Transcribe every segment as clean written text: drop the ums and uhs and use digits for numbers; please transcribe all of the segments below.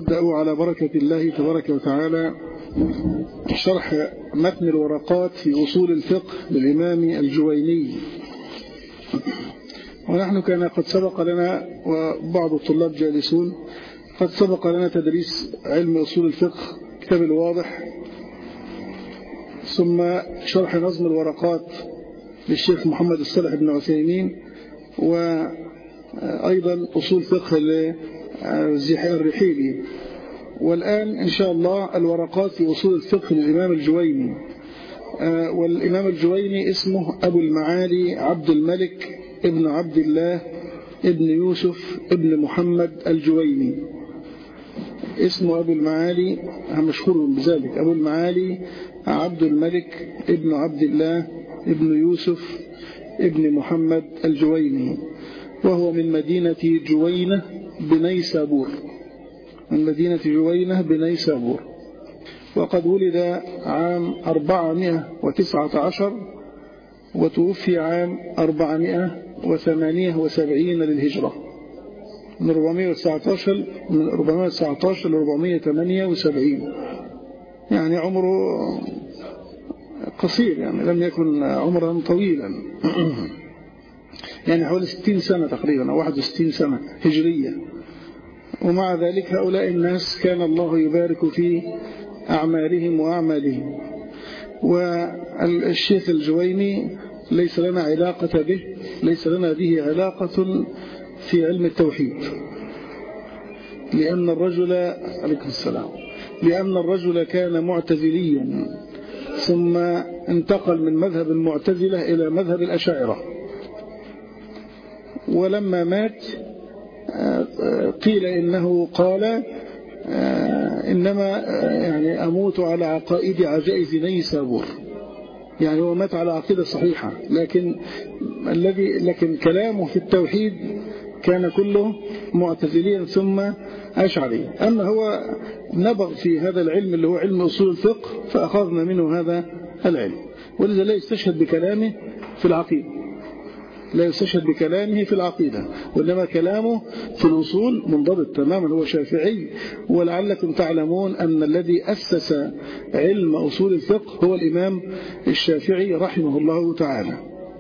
نبدأ على بركة الله تبارك وتعالى شرح متن الورقات في أصول الفقه للإمام الجويني. ونحن كان قد سبق لنا، وبعض الطلاب جالسون، قد سبق لنا تدريس علم أصول الفقه كتاب الواضح، ثم شرح نظم الورقات للشيخ محمد الصالح بن عثيمين، وأيضا أصول فقه الرحيلي. والآن إن شاء الله الورقات في أصول الفقه للإمام الجويني. والإمام الجويني اسمه أبو المعالي عبد الملك ابن عبد الله ابن يوسف ابن محمد الجويني. اسمه أبو المعالي، مشهور بذلك، أبو المعالي عبد الملك ابن عبد الله ابن يوسف ابن محمد الجويني، وهو من مدينة جوينة بنيسابور، من مدينة جوينة بنيسابور. وقد ولد عام 419 وتوفي عام 478 للهجرة، من 419 ل 478، يعني عمره قصير، يعني لم يكن عمرا طويلا، يعني حوالي 60 سنة تقريبا أو 61 سنة هجرية. ومع ذلك هؤلاء الناس كان الله يبارك في أعمالهم وأعمالهم. والشيخ الجويني ليس لنا علاقة به، ليس لنا به علاقة في علم التوحيد، لأن الرجل عليكم السلام، لأن الرجل كان معتزليا، ثم انتقل من مذهب المعتزلة إلى مذهب الأشاعرة. ولما مات قيل إنه قال إنما يعني أموت على عقائد عجائز نيسابور، يعني هو مات على عقيدة صحيحة، لكن كلامه في التوحيد كان كله معتزليا ثم أشعري. أما هو نبغ في هذا العلم اللي هو علم أصول الفقه، فأخذنا منه هذا العلم. ولذا لا يستشهد بكلامه في العقيدة، لا يستشهد بكلامه في العقيدة، وإنما كلامه في الأصول منضبط تماما، هو شافعي. ولعلكم تعلمون أن الذي أسس علم أصول الفقه هو الإمام الشافعي رحمه الله تعالى.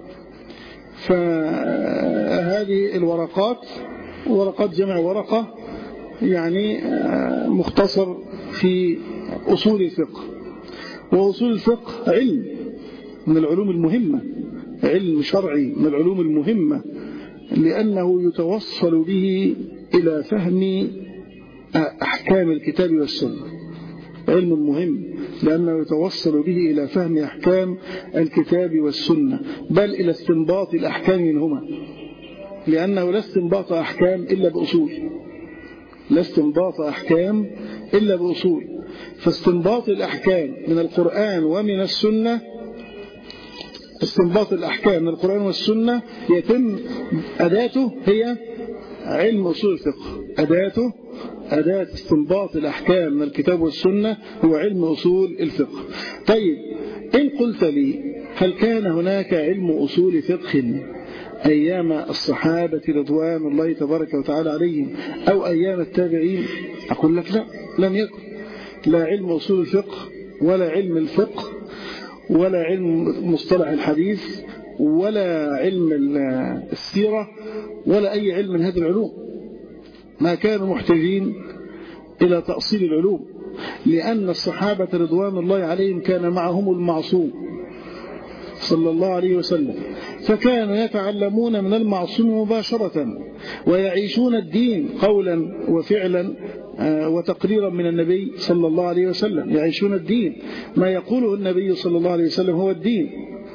فهذه الورقات ورقات جمع ورقة، يعني مختصر في أصول الفقه. وأصول الفقه علم من العلوم المهمة، علم شرعي من العلوم المهمة، لأنه يتوصل به إلى فهم أحكام الكتاب والسنة. علم مهم لأنه يتوصل به إلى فهم أحكام الكتاب والسنة، بل إلى استنباط الأحكام منهما، لأنه لا استنباط أحكام إلا بأصول، لا استنباط أحكام إلا بأصول. فاستنباط الأحكام من القرآن ومن السنة، استنباط الأحكام من القرآن والسنة يتم أداته هي علم أصول الفقه. أداة استنباط الأحكام من الكتاب والسنة هو علم أصول الفقه. طيب، إن قلت لي هل كان هناك علم أصول فقه أيام الصحابة رضوان الله تبارك وتعالى عليهم أو أيام التابعين؟ أقول لك لا، لم يكن. لا علم أصول الفقه ولا علم الفقه ولا علم مصطلح الحديث ولا علم السيرة ولا أي علم من هذه العلوم، ما كانوا محتاجين إلى تأصيل العلوم، لأن الصحابة رضوان الله عليهم كان معهم المعصوم صلى الله عليه وسلم، فكانوا يتعلمون من المعصوم مباشرة، ويعيشون الدين قولا وفعلا وتقريرا من النبي صلى الله عليه وسلم. يعيشون الدين، ما يقوله النبي صلى الله عليه وسلم هو الدين،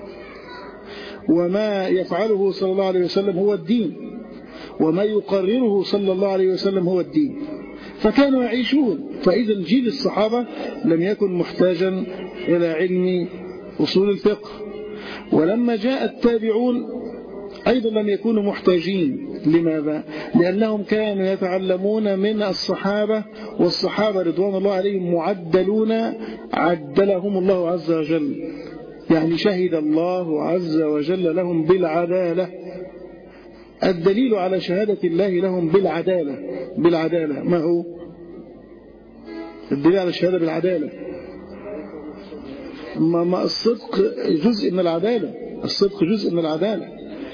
وما يفعله صلى الله عليه وسلم هو الدين، وما يقرره صلى الله عليه وسلم هو الدين. فكانوا يعيشون. فإذا جيل الصحابة لم يكن محتاجا إلى علم أصول الفقه. ولما جاء التابعون أيضا لم يكونوا محتاجين. لماذا؟ لأنهم كانوا يتعلمون من الصحابة، والصحابة رضوان الله عليهم معدلون، عدلهم الله عز وجل، يعني شهد الله عز وجل لهم بالعدالة. الدليل على شهادة الله لهم بالعدالة ما هو؟ الدليل على الشهادة بالعدالة. ما الصدق جزء من العدالة، الصدق جزء من العدالة.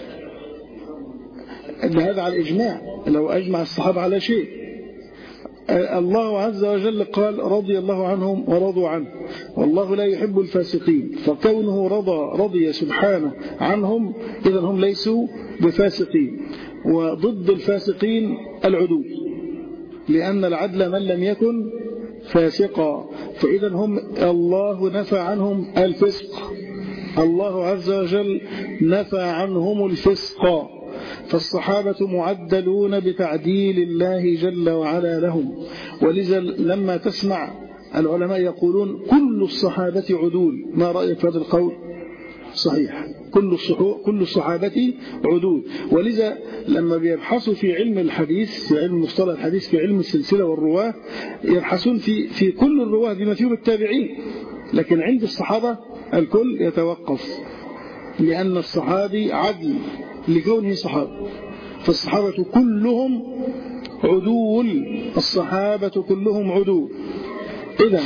هذا على الإجماع، لو أجمع الصحابة على شيء. الله عز وجل قال رضي الله عنهم ورضوا عنه والله لا يحب الفاسقين، فكونه رضي سبحانه عنهم إذا هم ليسوا بفاسقين. وضد الفاسقين العدول، لأن العدل من لم يكن فاسقا، فإذا هم الله نفى عنهم الفسق، الله عز وجل نفى عنهم الفسق، فالصحابة معدلون بتعديل الله جل وعلا لهم. ولذا لما تسمع العلماء يقولون كل الصحابة عدول، ما رأيك في هذا القول؟ صحيح، كل الصحابة عدول. ولذا لما بيبحثوا في علم الحديث، في علم مصطلح الحديث، في علم السلسلة والرواه، يبحثون في كل الرواه بما فيهم التابعين، لكن عند الصحابة الكل يتوقف، لأن الصحابي عدل لكونه صحابي، فالصحابة كلهم عدول، الصحابة كلهم عدول. إذن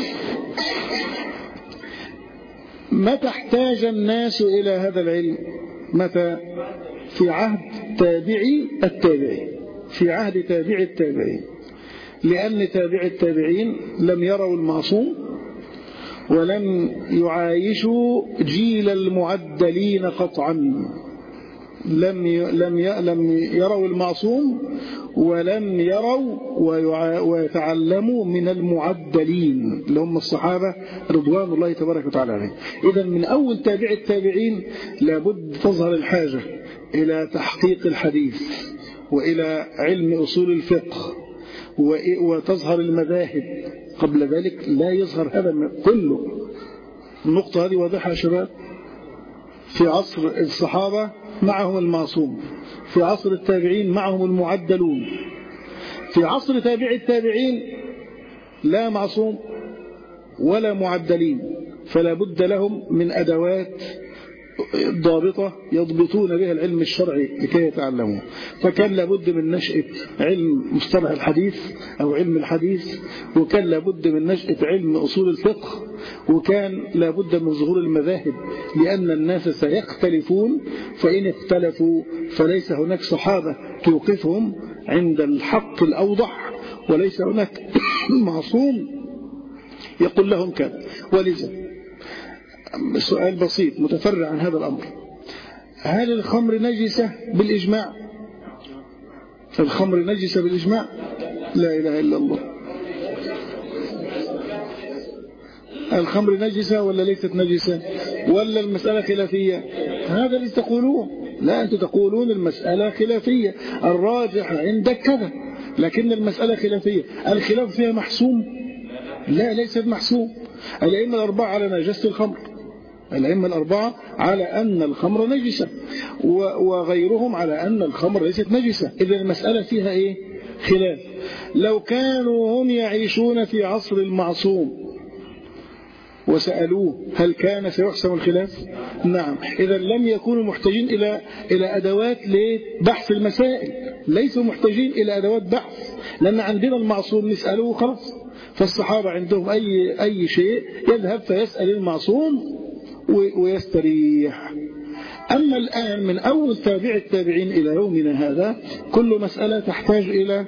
متى احتاج الناس إلى هذا العلم؟ متى؟ في عهد تابعي التابعين، في عهد تابعي التابعين، لأن تابعي التابعين لم يروا المعصوم ولم يعايشوا جيل المعدلين قطعا، لم يروا المعصوم ولم يروا ويتعلموا من المعدلين اللي هم الصحابة رضوان الله تبارك وتعالى عليهم. إذا من أول تابع التابعين لابد تظهر الحاجة إلى تحقيق الحديث وإلى علم أصول الفقه وتظهر المذاهب، قبل ذلك لا يظهر هذا كله. النقطة هذه واضحة يا شباب. في عصر الصحابة معهم المعصوم، في عصر التابعين معهم المعدلون، في عصر تابع التابعين لا معصوم ولا معدلين، فلا بد لهم من أدوات ضابطة يضبطون بها العلم الشرعي لكي يتعلموا. فكان لابد من نشأة علم مصطلح الحديث أو علم الحديث، وكان لابد من نشأة علم أصول الفقه، وكان لابد من ظهور المذاهب، لأن الناس سيختلفون، فإن اختلفوا فليس هناك صحابة توقفهم عند الحق الأوضح، وليس هناك معصوم يقول لهم كذا. ولذا سؤال بسيط متفرع عن هذا الأمر: هل الخمر نجسة بالإجماع؟ الخمر نجسة بالإجماع؟ لا إله إلا الله. الخمر نجسة ولا ليست نجسة؟ ولا المسألة خلافية؟ هذا اللي تقولون. لا، أنتم تقولون المسألة خلافية، الراجح عندك كذا، لكن المسألة خلافية. الخلاف فيها محسوم؟ لا، ليس محسوم. الأئمة الأربعة على نجاسة الخمر، الأئمة الأربعة على أن الخمر نجسة، وغيرهم على أن الخمر ليست نجسة. إذا المسألة فيها إيه؟ خلاف. لو كانوا هم يعيشون في عصر المعصوم وسألوه هل كان سيحسم الخلاف؟ نعم. إذا لم يكونوا محتاجين إلى أدوات لبحث المسائل، ليسوا محتاجين إلى أدوات بحث، لأن عندنا المعصوم نسأله خلاص. فالصحابة عندهم أي شيء يذهب فيسأل المعصوم ويستريح. أما الآن من أول تابع التابعين إلى يومنا هذا كل مسألة تحتاج إلى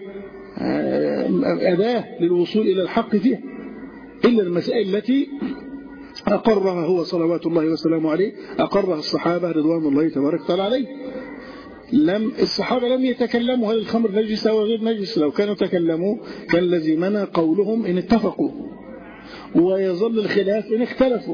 أداة للوصول إلى الحق فيها، إلا المسائل التي أقرها هو صلوات الله وسلامه عليه، أقرها الصحابة رضوان الله تبارك وتعالى عليه. الصحابة لم يتكلموا هل الخمر نجسة أو غير نجس، لو كانوا تكلموا كان لزمنا قولهم إن اتفقوا، ويظل الخلاف إن اختلفوا.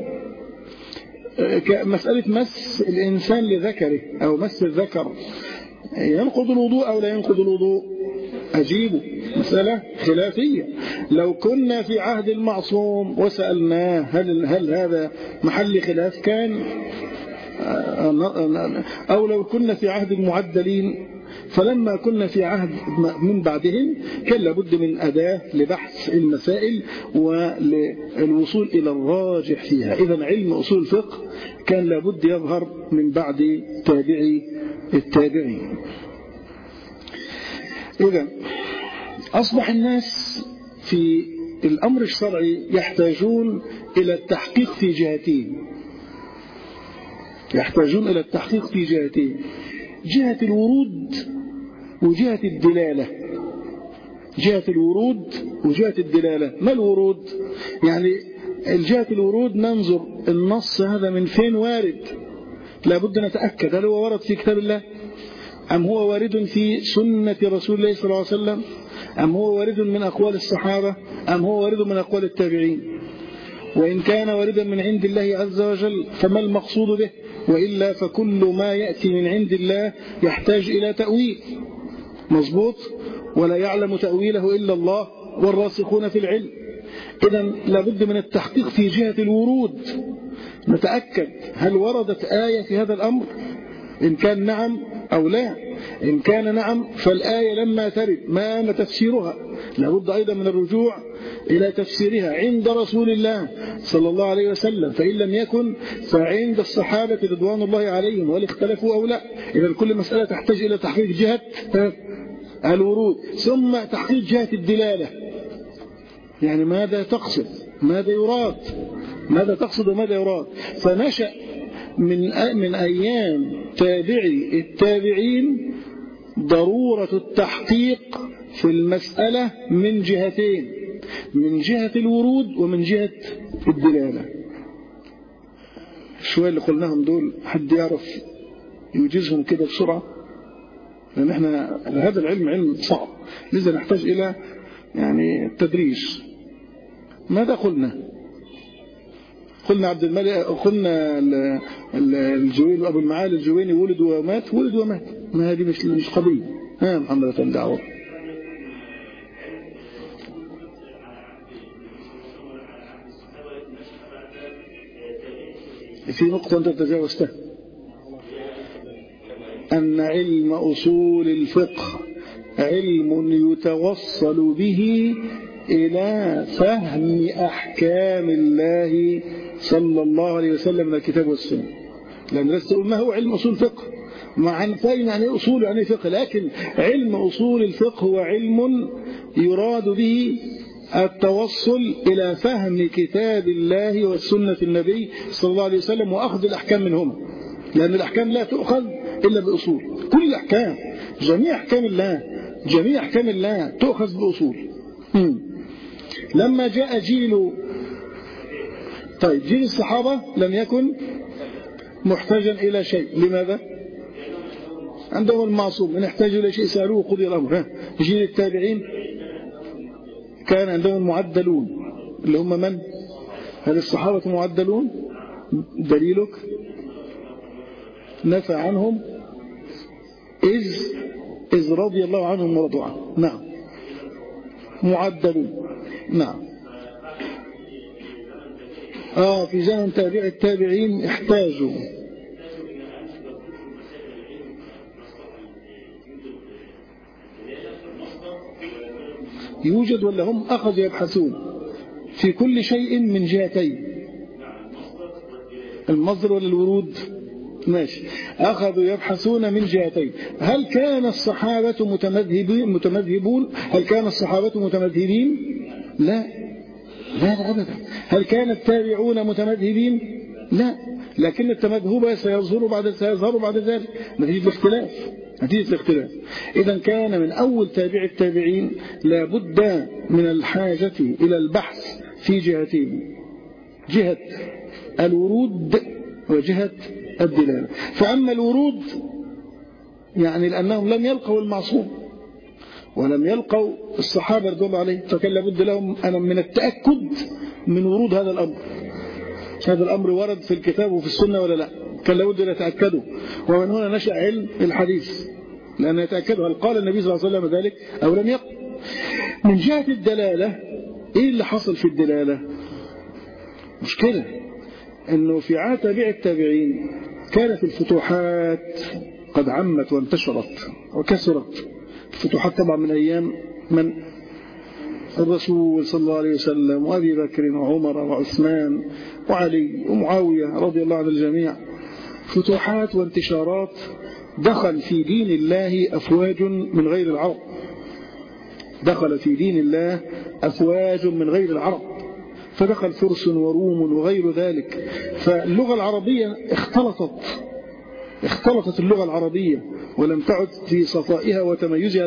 مسألة مس الإنسان لذكره أو مس الذكر ينقض الوضوء أو لا ينقض الوضوء؟ أجيبه، مسألة خلافية. لو كنا في عهد المعصوم وسألناه هل هذا محل خلاف كان، أو لو كنا في عهد المعدلين، فلما كنا في عهد من بعدهم كان لابد من أداة لبحث المسائل والوصول إلى الراجح فيها. إذن علم أصول الفقه كان لابد يظهر من بعد تابعي التابعين. إذن أصبح الناس في الأمر الشرعي يحتاجون إلى التحقيق في جهتين، يحتاجون إلى التحقيق في جهتين، جهة الورود وجهة الدلالة. جهة الورود وجهة الدلالة. ما الورود؟ يعني الجهة الورود ننظر النص هذا من فين وارد، لابد نتأكد هل هو ورد في كتاب الله أم هو وارد في سنة رسول الله صلى الله عليه وسلم، أم هو وارد من أقوال الصحابة، أم هو وارد من أقوال التابعين. وإن كان واردا من عند الله عز وجل فما المقصود به؟ وإلا فكل ما يأتي من عند الله يحتاج إلى تأويل، مظبوط، ولا يعلم تأويله إلا الله والراسخون في العلم. إذن لابد من التحقيق في جهة الورود، نتأكد هل وردت آية في هذا الأمر، إن كان نعم أو لا. إن كان نعم فالآية لما ترد ما تفسيرها، لابد أيضا من الرجوع إلى تفسيرها عند رسول الله صلى الله عليه وسلم، فإن لم يكن فعند الصحابة رضوان الله عليهم وهل اختلفوا أو لا. إذا كل مسألة تحتاج إلى تحقيق جهة الورود، ثم تحقيق جهة الدلالة، يعني ماذا تقصد، ماذا يراد، ماذا تقصد وماذا يراد. فنشأ من أيام تابعي التابعين ضرورة التحقيق في المسألة من جهتين، من جهة الورود ومن جهة الدلالة. شوية اللي قلناهم دول حد يعرف يوجزهم كده بسرعة؟ لأن احنا هذا العلم علم صعب، لذا نحتاج إلى يعني التدريج. ماذا قلنا؟ قلنا عبد الملك، قلنا الجويني وأبو المعالي الجويني ولد ومات، ولد ومات، ما هذه مش قضية. محمد الدعوة في نقطة أنت تجاوزتها، أن علم أصول الفقه علم يتوصل به إلى فهم أحكام الله صلى الله عليه وسلم من الكتاب والسنة. لأن لست أقول ما هو علم أصول الفقه، مع فاهم يعني أصول يعني فقه، لكن علم أصول الفقه هو علم يراد به التوصل إلى فهم كتاب الله والسنة النبي صلى الله عليه وسلم وأخذ الأحكام منهما، لأن الأحكام لا تؤخذ إلا بأصول. كل الأحكام، جميع أحكام الله، جميع أحكام الله تؤخذ بأصول. لما جاء جيل الصحابة لم يكن محتاجا إلى شيء. لماذا؟ عندهم المعصوم، إن احتاجوا إلى شيء سألوه قضي الأمر. جيل التابعين كان عندهم المعدلون، اللي هم من؟ هل الصحابة معدلون؟ دليلك نفى عنهم إذ رضي الله عنهم ورضوا عنه. نعم معدلون. نعم. في زمن تابع التابعين احتاجوا. يوجد ولا هم أخذوا يبحثون في كل شيء من جهتين؟ المصدر ولا الورود؟ ماشي. أخذوا يبحثون من جهتين. هل كان الصحابة متمذهبون؟ هل كان الصحابة متمذهبين؟ لا أبدا. هل كان التابعون متمذهبين؟ لا، لكن التمذهب سيظهر بعد ذلك نتيجة الاختلاف. إذا كان من أول تابع التابعين لابد من الحاجة إلى البحث في جهتين، جهة الورود وجهة الدلالة. فأما الورود يعني لأنهم لم يلقوا المعصوم ولم يلقوا الصحابة رضي الله عليهم، فكان لابد لهم من التأكد من ورود هذا الأمر. هذا الأمر ورد في الكتاب وفي السنة ولا لا؟ كان لابد أن يتأكدوا. ومن هنا نشأ علم الحديث، لأن يتأكدوا هل قال النبي صلى الله عليه وسلم ذلك أو لم يقل. من جهة الدلالة، إيه اللي حصل في الدلالة؟ مشكلة أنه في عهد تابع التابعين كانت الفتوحات قد عمت وانتشرت وكثرت. الفتوحات طبعا من أيام من؟ الرسول صلى الله عليه وسلم وأبي بكر وعمر وعثمان وعلي ومعاوية رضي الله عن الجميع. فتوحات وانتشارات، دخل في دين الله أفواج من غير العرب، دخل في دين الله أفواج من غير العرب، فدخل فرس وروم وغير ذلك، فاللغة العربية اختلطت اللغة العربية ولم تعد في صفائها وتميزها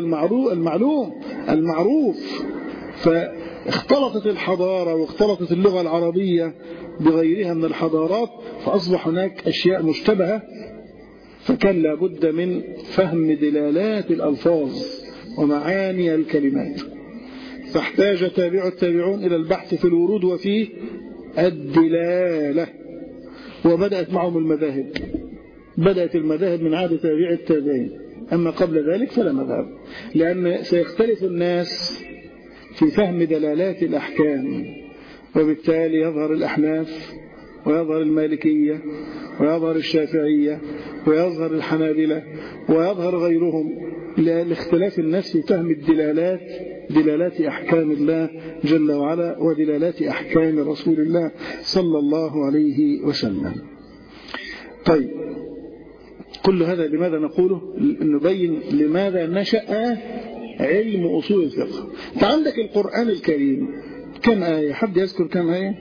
المعروف، فاختلطت الحضارة واختلطت اللغة العربية بغيرها من الحضارات، فأصبح هناك أشياء مشتبهة، فكان لابد من فهم دلالات الألفاظ ومعاني الكلمات، فاحتاج تابع التابعون إلى البحث في الورود وفي الدلالة، وبدأت معهم المذاهب، بدأت المذاهب من عهد تابع التابعين، أما قبل ذلك فلا مذهب، لأن سيختلف الناس في فهم دلالات الأحكام، وبالتالي يظهر الأحناف ويظهر المالكية ويظهر الشافعية ويظهر الحنابلة ويظهر غيرهم، لاختلاف الناس في فهم دلالات أحكام الله جل وعلا ودلالات أحكام رسول الله صلى الله عليه وسلم. طيب، كل هذا لماذا نقوله؟ نبين لماذا نشأ علم أصول الفقه. فعندك القرآن الكريم كم آية؟ حد يذكر كم آية؟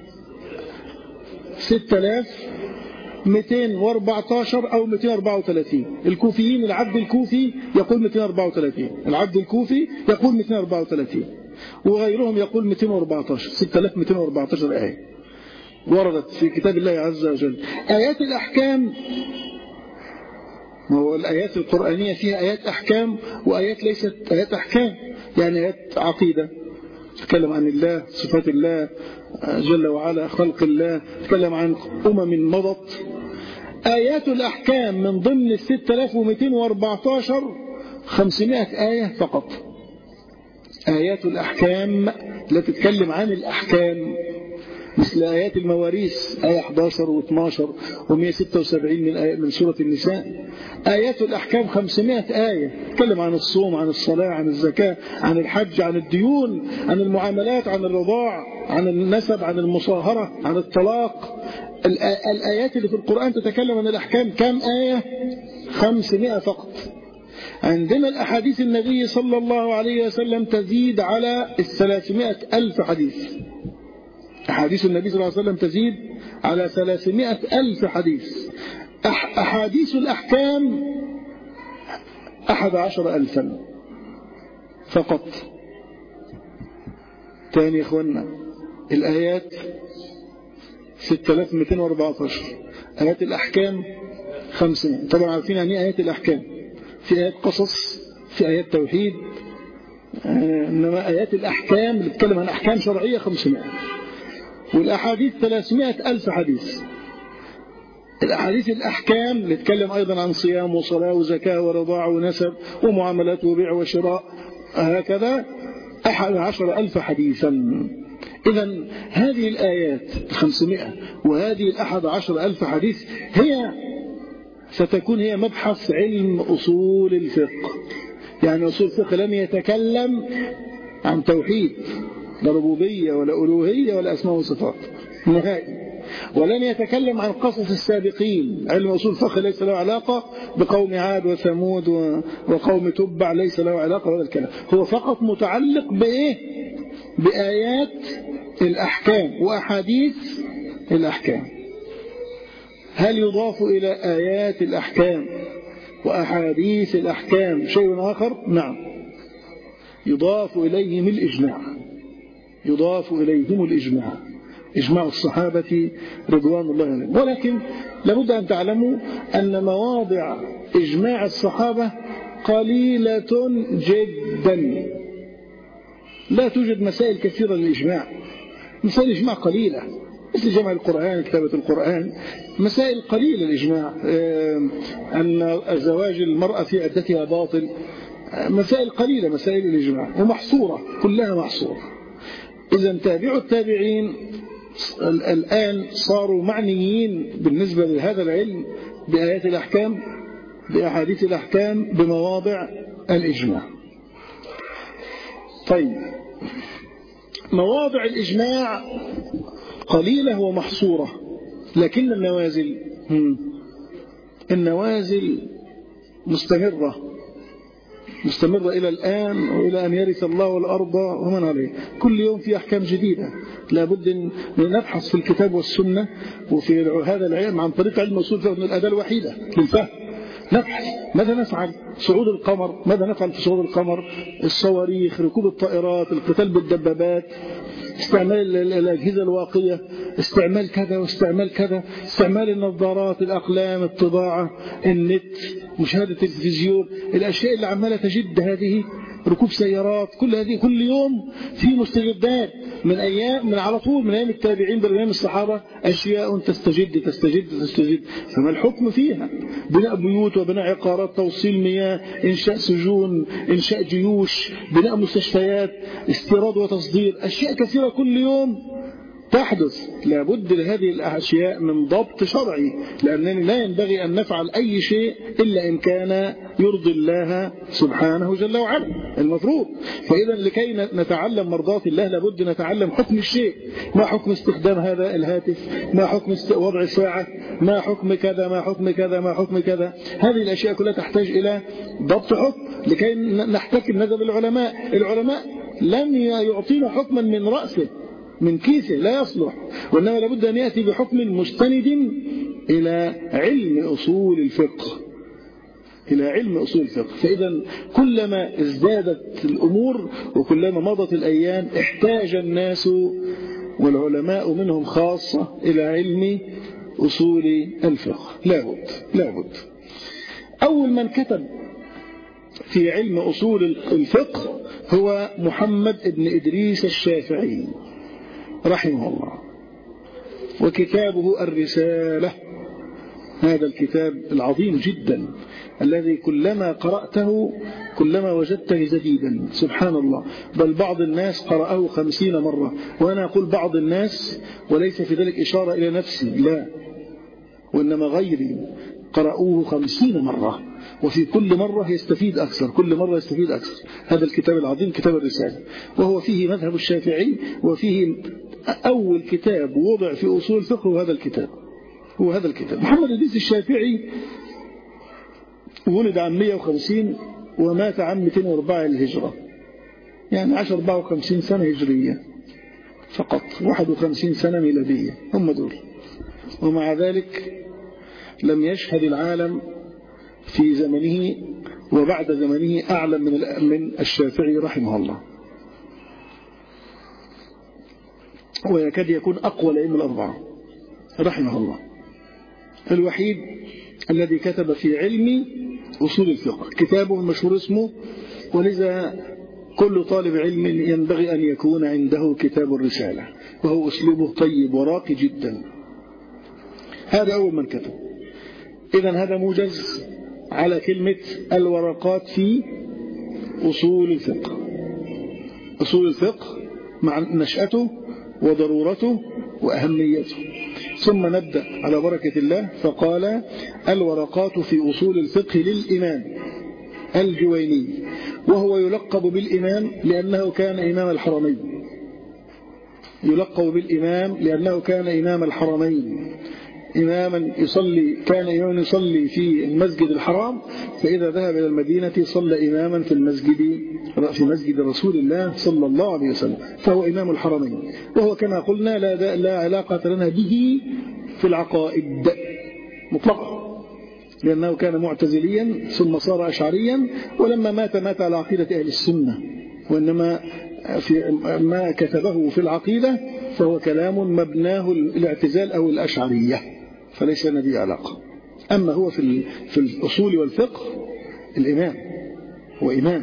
6214 أو 234. الكوفيين، العبد الكوفي يقول 234، العبد الكوفي يقول 234، وغيرهم يقول 214. 6214 آية وردت في كتاب الله عز وجل. آيات الأحكام، ما هو الآيات القرآنية فيها آيات أحكام وآيات ليست آيات أحكام، يعني آيات عقيدة تتكلم عن الله، صفات الله جل وعلا، خلق الله، تتكلم عن مضت. آيات الأحكام من ضمن 6214 500 آية فقط. آيات الأحكام التي تتكلم عن الأحكام، مثل آيات المواريث آية 11 و12 و176 من سورة النساء. آيات الأحكام 500 آية تتكلم عن الصوم، عن الصلاة، عن الزكاة، عن الحج، عن الديون، عن المعاملات، عن الرضاع، عن النسب، عن المصاهرة، عن الطلاق. الآيات اللي في القرآن تتكلم عن الأحكام كم آية؟ 500 فقط. عندنا الأحاديث النبي صلى الله عليه وسلم تزيد على 300,000 حديث. أحاديث النبي صلى الله عليه وسلم تزيد على 300,000 حديث. أحاديث الأحكام 11,000 فقط. تاني يا إخوانا، الآيات 6214، آيات الأحكام 500. طبعا عارفين يعني آيات الأحكام، في آيات قصص، في آيات توحيد، إنما آيات الأحكام اللي بتتكلم عن أحكام شرعية 500. والأحاديث 300,000 حديث. الأحاديث الأحكام اللي تتكلم أيضا عن صيام وصلاة وزكاة ورضاع ونسب ومعاملات وبيع وشراء، هكذا 11,000 حديثا. إذن هذه الآيات 500 وهذه 11,000 حديث ستكون هي مبحث علم أصول الفقه. يعني أصول الفقه لم يتكلم عن توحيد، لا ربوبية ولا ألوهية ولا أسماء وصفات نهائي، ولن يتكلم عن قصص السابقين. علم أصول الفقه ليس له علاقة بقوم عاد وثمود وقوم تبع، ليس له علاقة بهذا الكلام. هو فقط متعلق بإيه؟ بآيات الأحكام وأحاديث الأحكام. هل يضاف إلى آيات الأحكام وأحاديث الأحكام شيء آخر؟ نعم، يضاف إليهم الإجماع. يضاف إليهم الإجماع، إجماع الصحابة رضوان الله عليهم. ولكن لابد أن تعلموا أن مواضع إجماع الصحابة قليلة جدا. لا توجد مسائل كثيرة للإجماع، مسائل الإجماع قليلة، مثل جمع القرآن، كتابة القرآن، مسائل قليلة الإجماع. أن زواج المرأة في عدتها باطل، مسائل قليلة مسائل الإجماع ومحصورة، كلها محصورة. إذن تابعوا التابعين الآن صاروا معنيين بالنسبة لهذا العلم بآيات الأحكام، بأحاديث الأحكام، بمواضع الإجماع. طيب، مواضع الإجماع قليلة ومحصورة، لكن النوازل مستمرة. مستمرة إلى الآن وإلى أن يرث الله الأرض ومن عليه. كل يوم في أحكام جديدة، لابد أن نبحث في الكتاب والسنة وفي هذا العلم عن طريق علم أصول الفقه، الأداة الوحيدة للفهم. نبحث ماذا نفعل، صعود القمر، ماذا نفعل في صعود القمر، الصواريخ، ركوب الطائرات، القتال بالدبابات، استعمال الأجهزة الواقية، استعمال كذا واستعمال كذا، استعمال النظارات، الأقلام، الطباعة، النت، مشاهدة التلفزيون، الأشياء اللي عمالة تجد هذه، ركوب سيارات، كل هذه كل يوم في مستجدات من أيام، من على طول من أيام التابعين بالأيام الصحابة، أشياء تستجد تستجد تستجد. فما الحكم فيها؟ بناء بيوت وبناء عقارات، توصيل مياه، إنشاء سجون، إنشاء جيوش، بناء مستشفيات، استيراد وتصدير، أشياء كثيرة كل يوم تحدث. لابد لهذه الأشياء من ضبط شرعي، لأننا لا ينبغي أن نفعل أي شيء إلا إن كان يرضي الله سبحانه جل وعلا المفروض. فإذا لكي نتعلم مرضات الله لابد نتعلم حكم الشيء، ما حكم استخدام هذا الهاتف، ما حكم وضع الساعة، ما حكم كذا، ما حكم كذا، ما حكم كذا. هذه الأشياء كلها تحتاج إلى ضبط حكم لكي نحتكم مذهب العلماء. العلماء لم يعطينا حكما من رأسه من كيسه، لا يصلح، وإنما لابد أن يأتي بحكم مستند إلى علم أصول الفقه، إلى علم أصول الفقه. فإذا كلما ازدادت الأمور وكلما مضت الأيام احتاج الناس والعلماء منهم خاصة إلى علم أصول الفقه. لابد. أول من كتب في علم أصول الفقه هو محمد بن إدريس الشافعي رحمه الله، وكتابه الرسالة، هذا الكتاب العظيم جدا الذي كلما قرأته كلما وجدته جديدا، سبحان الله. بل بعض الناس قرأه 50 مرة، وأنا أقول بعض الناس وليس في ذلك إشارة إلى نفسي، لا، وإنما غيري قرأوه 50 مرة، وفي كل مرة يستفيد أكثر، كل مرة يستفيد أكثر. هذا الكتاب العظيم كتاب الرسالة، وهو فيه مذهب الشافعي، وفيه أول كتاب وضع في أصول الفقه وهذا الكتاب. محمد إدريس الشافعي ولد عام 150 ومات عام 204 للهجرة، يعني 54 سنة هجرية فقط، 51 سنة ميلادية، هم دول. ومع ذلك لم يشهد العالم في زمنه وبعد زمنه أعلم من الشافعي رحمه الله، ويكاد يكون أقوى الأئمة الأربعة رحمه الله، الوحيد الذي كتب في علم أصول الفقه. كتابه المشهور اسمه، ولذا كل طالب علم ينبغي أن يكون عنده كتاب الرسالة، وهو أسلوبه طيب وراقي جدا. هذا أول من كتب. إذن هذا موجز على كلمة الورقات في أصول الفقه. أصول الفقه مع نشأته وضرورته وأهميته. ثم نبدأ على بركة الله. فقال: الورقات في أصول الفقه للإمام الجويني، وهو يلقب بالإمام لأنه كان إمام الحرمين، يلقب بالإمام لأنه كان إمام الحرمين، إماما يصلي، كان إماما يصلي في المسجد الحرام، فإذا ذهب إلى المدينة صلى إماما في مسجد رسول الله صلى الله عليه وسلم، فهو إمام الحرمين. وهو كما قلنا لا علاقة لنا به في العقائد مطلقا، لأنه كان معتزليا ثم صار أشعريا، ولما مات على عقيدة أهل السنة، وإنما في ما كتبه في العقيدة فهو كلام مبناه الاعتزال أو الأشعرية، فليس لنا به علاقة. أما هو في الأصول والفقه الإمام، هو إمام.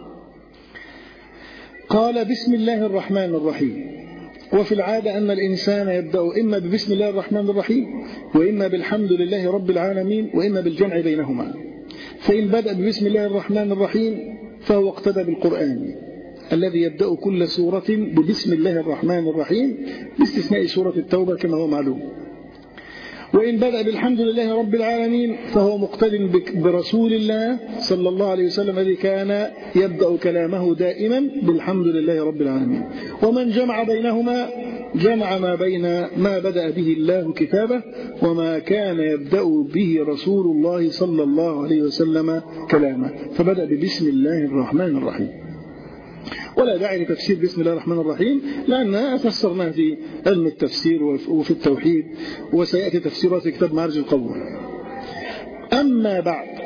قال: بسم الله الرحمن الرحيم. وفي العادة أن الإنسان يبدأ إما ببسم الله الرحمن الرحيم، وإما بالحمد لله رب العالمين، وإما بالجمع بينهما. فإن بدأ ببسم الله الرحمن الرحيم فهو اقتدى بالقرآن الذي يبدأ كل سورة ببسم الله الرحمن الرحيم، باستثناء سورة التوبة كما هو معلوم. وإن بدأ بالحمد لله رب العالمين فهو مقتد برسول الله صلى الله عليه وسلم الذي كان يبدأ كلامه دائما بالحمد لله رب العالمين. ومن جمع بينهما جمع ما بين ما بدأ به الله كتابه وما كان يبدأ به رسول الله صلى الله عليه وسلم كلامه، فبدأ ببسم الله الرحمن الرحيم. ولا داعي لتفسير بسم الله الرحمن الرحيم لأنها فسرناها في علم التفسير وفي التوحيد، وسيأتي تفسيرها في كتاب معرج القبول. أما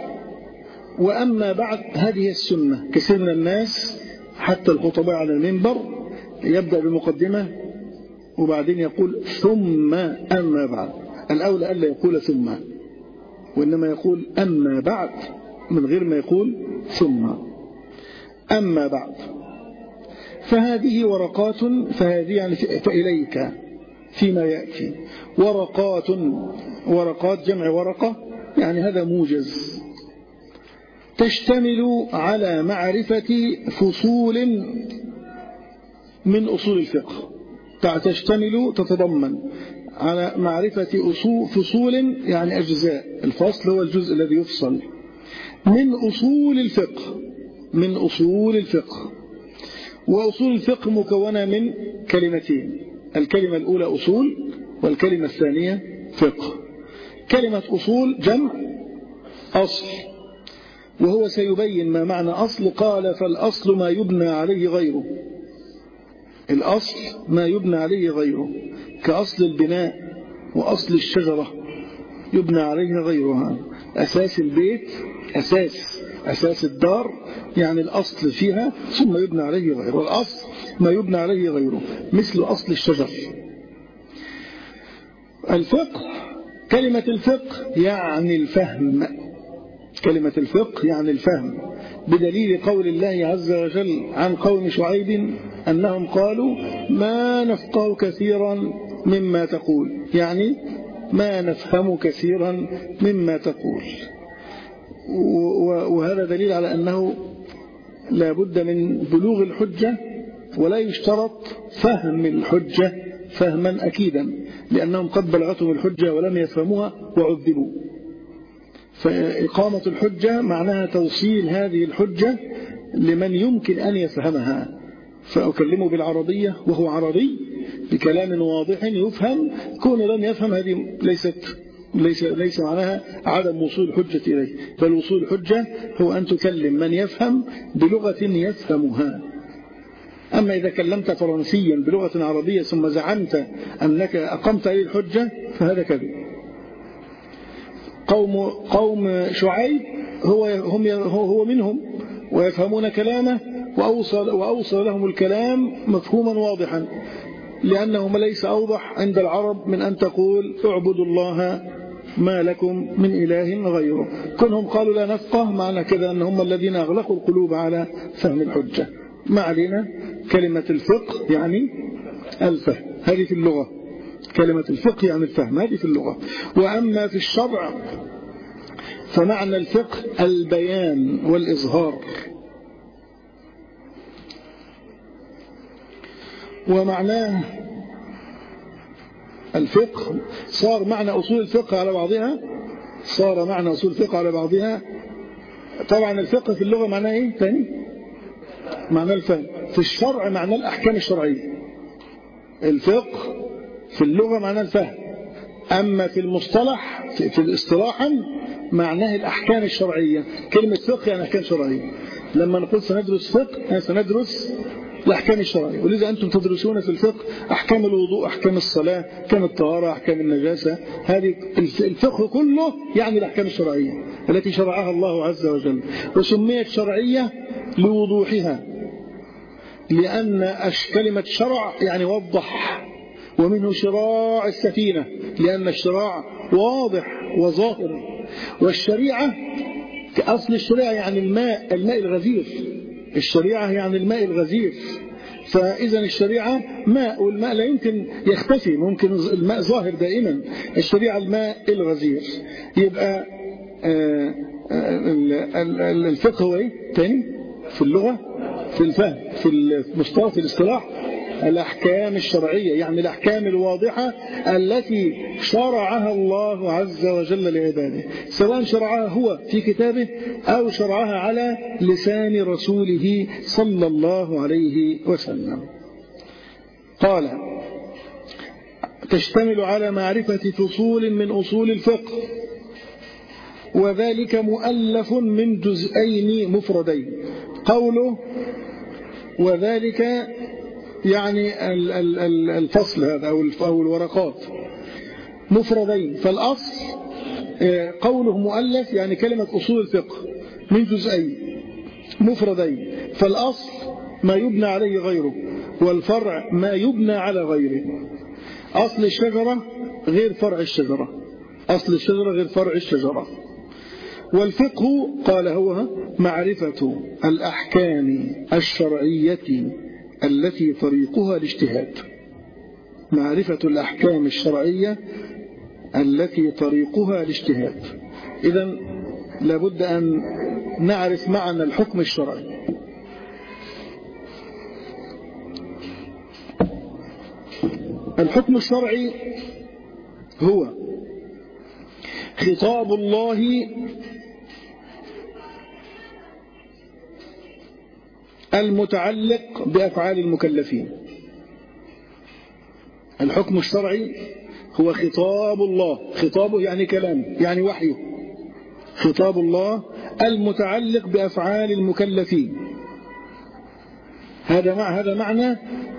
بعد هذه السنة. كثير من الناس حتى الخطباء على المنبر يبدأ بمقدمة وبعدين يقول ثم أما بعد. الأولى ألا يقول ثم، وإنما يقول أما بعد من غير ما يقول ثم. أما بعد فهذه ورقات، فهذه يعني فإليك فيما يأتي ورقات جمع ورقة، يعني هذا موجز، تشتمل على معرفة فصول من أصول الفقه. تتضمن على معرفة فصول يعني أجزاء. الفصل هو الجزء الذي يفصل من أصول الفقه. وأصول الفقه مكونة من كلمتين، الكلمة الأولى أصول والكلمة الثانية فقه. كلمة أصول جمع أصل، وهو سيبين ما معنى أصل. قال فالأصل ما يبنى عليه غيره. الأصل ما يبنى عليه غيره، كأصل البناء وأصل الشجرة يبنى عليه غيرها. أساس البيت، أساس الدار، يعني الأصل فيها ثم يبنى عليه غيره. الأصل ما يبنى عليه غيره، مثل أصل الشجر. الفقه، كلمة الفقه يعني الفهم، بدليل قول الله عز وجل عن قوم شعيب أنهم قالوا ما نفقه كثيرا مما تقول، يعني ما نفهم كثيرا مما تقول. وهذا دليل على أنه لا بد من بلوغ الحجة، ولا يشترط فهم الحجة فهما أكيدا، لأنهم قد بلغتهم الحجة ولم يفهموها وعذبوا. فإقامة الحجة معناها توصيل هذه الحجة لمن يمكن أن يفهمها. فأكلمه بالعربية وهو عربي بكلام واضح يفهم، كون لم يفهم هذه ليس معناها عدم وصول الحجة إليه، بل وصول الحجة هو أن تكلم من يفهم بلغة يفهمها. أما إذا كلمت فرنسيا بلغة عربية ثم زعمت أنك أقمت عليه الحجة فهذا كذب. قوم شعيب هو منهم ويفهمون كلامه، وأوصل لهم الكلام مفهوما واضحا، لأنه ليس أوضح عند العرب من أن تقول اعبدوا الله ما لكم من إله غيره. كونهم قالوا لا نفقه معنى كذا أن هم الذين أغلقوا القلوب على فهم الحجة. ما علينا. كلمة الفقه يعني الفهم، هذه في اللغة. كلمة الفقه يعني الفهم، هذه في اللغة. وأما في الشرع فمعنى الفقه البيان والإظهار. ومعناه الفقه صار معنى أصول الفقه على بعضها. طبعا الفقه في اللغة معناه إيه ثاني؟ معناه الفهم. في الشرع معناه الأحكام الشرعية. الفقه في اللغة معناه الفهم، أما في المصطلح في الاصطلاح معناه الأحكام الشرعية. كلمة فقه يعني أحكام شرعية. لما نقول سندرس فقه سندرس الأحكام الشرعية. ولذا أنتم تدرسون في الفقه أحكام الوضوء، أحكام الصلاة، أحكام الطهارة، أحكام النجاسة. هذه الفقه كله يعني الأحكام الشرعية التي شرعها الله عز وجل، وسميت شرعية لوضوحها، لأن كلمة شرع يعني وضح. ومنه شراع السفينة، لأن الشراع واضح وظاهر. والشريعة كأصل الشريعة يعني الماء الغزير. الشريعة يعني الماء الغزير. فإذا الشريعة ماء، والماء لا يمكن يختفي، ممكن الماء ظاهر دائما. الشريعة الماء الغزير. يبقى الفقه هو ايه تاني في اللغة؟ في الفهم، في المصطلح، في الاصطلاح الأحكام الشرعية، يعني الأحكام الواضحة التي شرعها الله عز وجل لعباده، سواء شرعها هو في كتابه أو شرعها على لسان رسوله صلى الله عليه وسلم. قال تشتمل على معرفة فصول من أصول الفقه، وذلك مؤلف من جزئين مفردين. قوله وذلك يعني الفصل هذا أو الورقات مفردين، فالأصل قوله مؤلف يعني كلمة أصول الفقه من جزئين مفردين، فالأصل ما يبنى عليه غيره، والفرع ما يبنى على غيره. أصل الشجرة غير فرع الشجرة، أصل الشجرة غير فرع الشجرة. والفقه قال هو معرفة الأحكام الشرعية التي طريقها الاجتهاد، معرفة الأحكام الشرعية التي طريقها الاجتهاد. إذن لابد أن نعرف معنى الحكم الشرعي. الحكم الشرعي هو خطاب الله المتعلق بأفعال المكلفين. الحكم الشرعي هو خطاب الله، خطابه يعني كلامه يعني وحيه، خطاب الله المتعلق بأفعال المكلفين. هذا معنى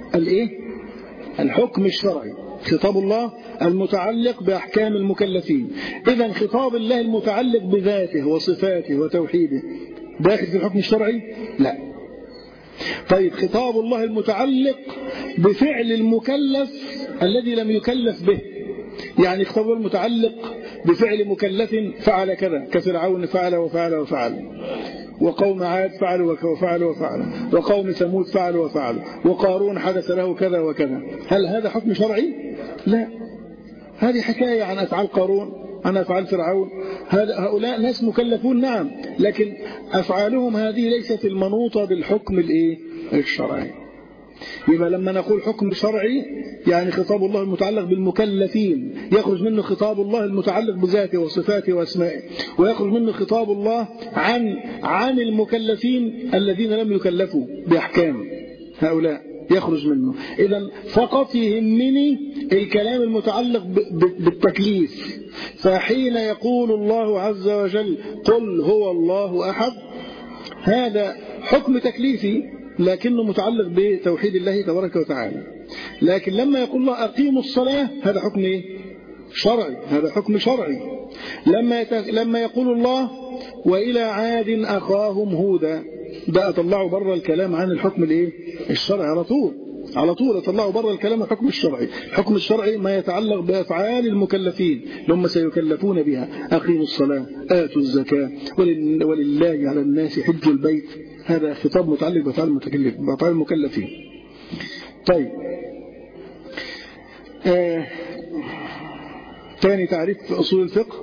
الحكم الشرعي، خطاب الله المتعلق بأحكام المكلفين. إذن خطاب الله المتعلق بذاته وصفاته وتوحيده داخل في الحكم الشرعي؟ لا. طيب خطاب الله المتعلق بفعل المكلف الذي لم يكلف به، يعني خطاب الله المتعلق بفعل مكلف فعل كذا، كفرعون فعل وفعل وفعل، وقوم عاد فعلوا وفعلوا وفعلوا، وقوم ثمود فعلوا وفعلوا، وقارون حدث له كذا وكذا. هل هذا حكم شرعي؟ لا، هذه حكاية عن أفعال قارون، عن أفعال فرعون. هؤلاء ناس مكلفون نعم، لكن أفعالهم هذه ليست المنوطة بالحكم الشرعي. يبقى لما نقول حكم شرعي يعني خطاب الله المتعلق بالمكلفين، يخرج منه خطاب الله المتعلق بذاته وصفاته واسمائه، ويخرج منه خطاب الله عن المكلفين الذين لم يكلفوا بأحكام هؤلاء، يخرج منه. إذن فقط يهمني الكلام المتعلق بالتكليف. فحين يقول الله عز وجل قل هو الله أحد، هذا حكم تكليفي لكنه متعلق بتوحيد الله تبارك وتعالى. لكن لما يقول الله أقيموا الصلاة، هذا حكم شرعي، هذا حكم شرعي. لما يقول الله وإلى عاد أخاهم هودا، ده أطلعوا بره الكلام عن الحكم الشرعي على طول أطلعوا بره الكلام الحكم الشرعي. الحكم الشرعي ما يتعلق بأفعال المكلفين لهم سيكلفون بها، أقيموا الصلاة آتوا الزكاة ولله على الناس حج البيت. هذا خطاب متعلق بأفعال المكلفين. طيب ثاني تعريف في أصول الفقه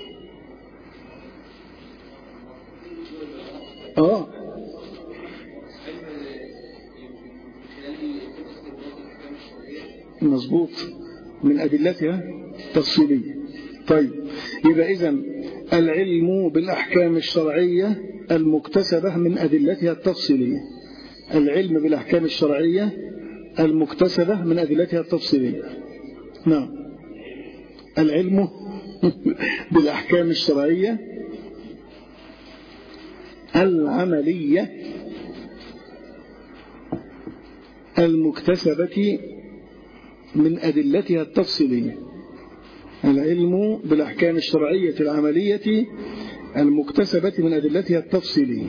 مظبوط من أدلتها تفصيلية. طيب يبقى إذن العلم بالأحكام الشرعية المكتسبة من أدلتها التفصيلية، العلم بالأحكام الشرعية المكتسبة من أدلتها التفصيلية. نعم، العلم بالأحكام الشرعية العملية المكتسبة من أدلتها التفصيلية، العلم بالأحكام الشرعية العملية المكتسبة من أدلتها التفصيلية.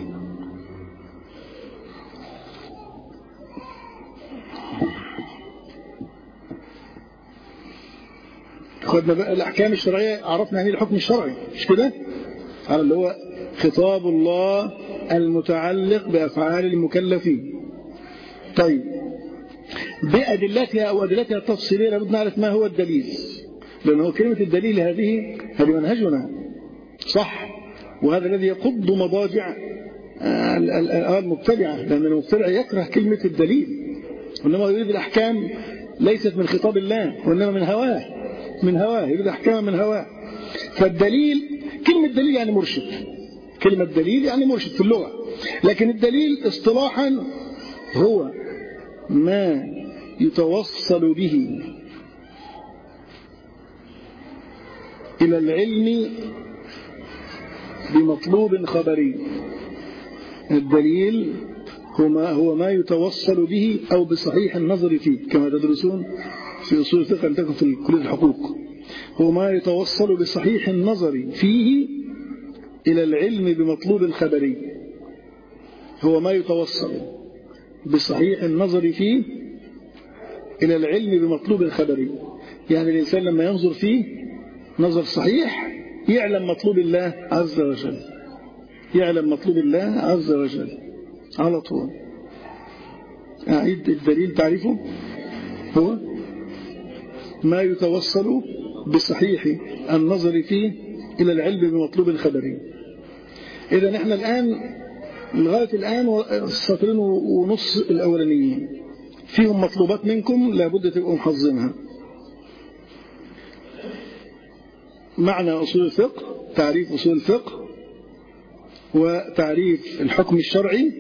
خدنا بقى الأحكام الشرعية، عرفنا يعني الحكم الشرعي مش كده؟ اللي هو خطاب الله المتعلق بأفعال المكلفين. طيب بأدلتها أو أدلتها التفصيلية لابد نعرف ما هو الدليل، لأنه كلمة الدليل هذه منهجنا صح، وهذا الذي يقض مضاجع المبتدعة، لأن المبتدع يكره كلمة الدليل، وإنما يريد الأحكام ليست من خطاب الله وإنما من هواه يريد أحكام من هواه. فالدليل كلمة دليل يعني مرشد، كلمة دليل يعني مرشد في اللغة، لكن الدليل اصطلاحا هو ما يتوصل به إلى العلم بمطلوب خبري. الدليل هو ما يتوصل به أو بصحيح النظر فيه، كما تدرسون في أصول الفقه أن تكون في كلية الحقوق. هو ما يتوصل بصحيح النظر فيه إلى العلم بمطلوب خبري. هو ما يتوصل بصحيح النظر فيه إلى العلم بمطلوب خبري. يعني الإنسان لما ينظر فيه نظر صحيح يعلم مطلوب الله عز وجل، يعلم مطلوب الله عز وجل على طول. أعيد الدليل تعرفه، هو ما يتوصل بصحيح النظر فيه إلى العلم بمطلوب خبري. إذا نحن الآن لغاية الآن السطرين ونص الأولانيين فيهم مطلوبات منكم لابد تبقوا محظمها. معنى أصول الفقه، تعريف أصول الفقه، وتعريف الحكم الشرعي،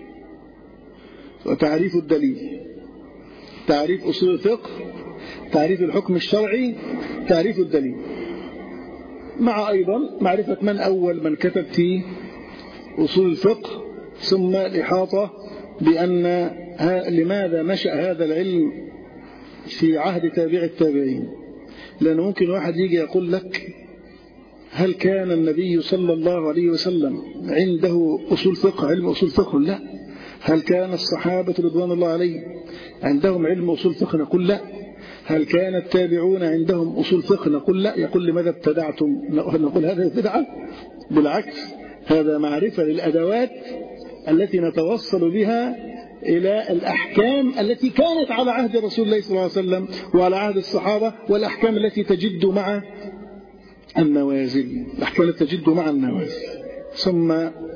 وتعريف الدليل. تعريف أصول الفقه، تعريف الحكم الشرعي، تعريف الدليل، مع أيضا معرفة من أول من كتب في أصول الفقه، ثم الإحاطة بأن لماذا نشأ هذا العلم في عهد تابع التابعين. لأنه ممكن واحد يجي يقول لك هل كان النبي صلى الله عليه وسلم عنده أصول فقه، علم أصول فقه؟ لا. هل كان الصحابة رضوان الله عليهم عندهم علم أصول فقه؟ نقول لا. هل كان التابعون عندهم أصول فقه؟ نقول لا. يقول لماذا ابتدعتم؟ نقول هذا بدعة، بالعكس هذا معرفة للأدوات التي نتوصل بها إلى الأحكام التي كانت على عهد رسول الله صلى الله عليه وسلم وعلى عهد الصحابة، والأحكام التي تجد مع النوازل، الأحكام التي تجد مع النوازل. ثم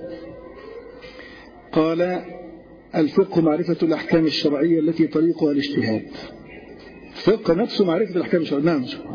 قال الفقه معرفة الأحكام الشرعية التي طريقها الاجتهاد. الفقه نفسه معرفة الأحكام الشرعية. نعم سبحان.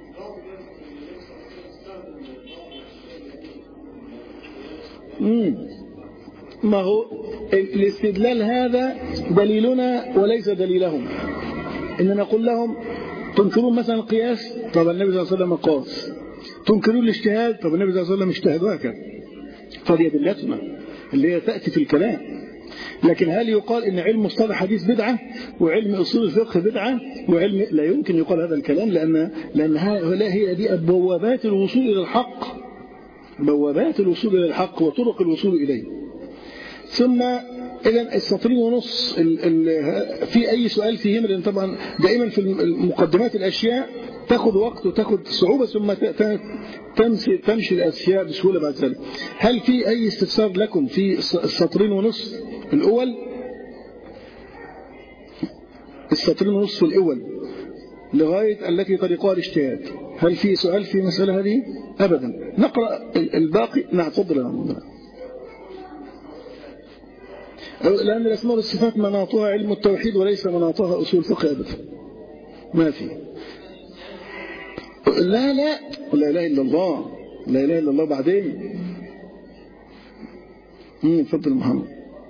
ما هو الاستدلال هذا دليلنا وليس دليلهم. إن نقول لهم تنكرون مثلا القياس، طب النبي صلى الله عليه وسلم قاس. تنكرون الاجتهاد، طب النبي صلى الله عليه وسلم اجتهد، وهكذا. فهي دلتنا اللي هي تأتي في الكلام. لكن هل يقال إن علم مصطلح حديث بدعة وعلم أصول الفقه بدعة وعلم؟ لا يمكن يقال هذا الكلام، لأن هي دي بوابات الوصول إلى الحق، بوابات الوصول إلى الحق وطرق الوصول إليه. ثم إذا السطرين ونص في أي سؤال فيهم، لأن طبعا دائما في المقدمات الأشياء تأخذ وقت وتأخذ صعوبة، ثم تمشي الأشياء بسهولة بعد ذلك. هل في أي استفسار لكم في السطرين ونص الأول؟ السطرين ونص الأول لغاية التي طريقها الاجتهاد، هل في سؤال في المسألة هذه؟ أبدا. نقرأ الباقي. نعم تفضل. لأن الأسماء والصفات مناطها علم التوحيد وليس مناطها أصول الفقه أبدا. ما في. لا إله إلا الله، لا إله إلا الله. بعدين تفضل محمد.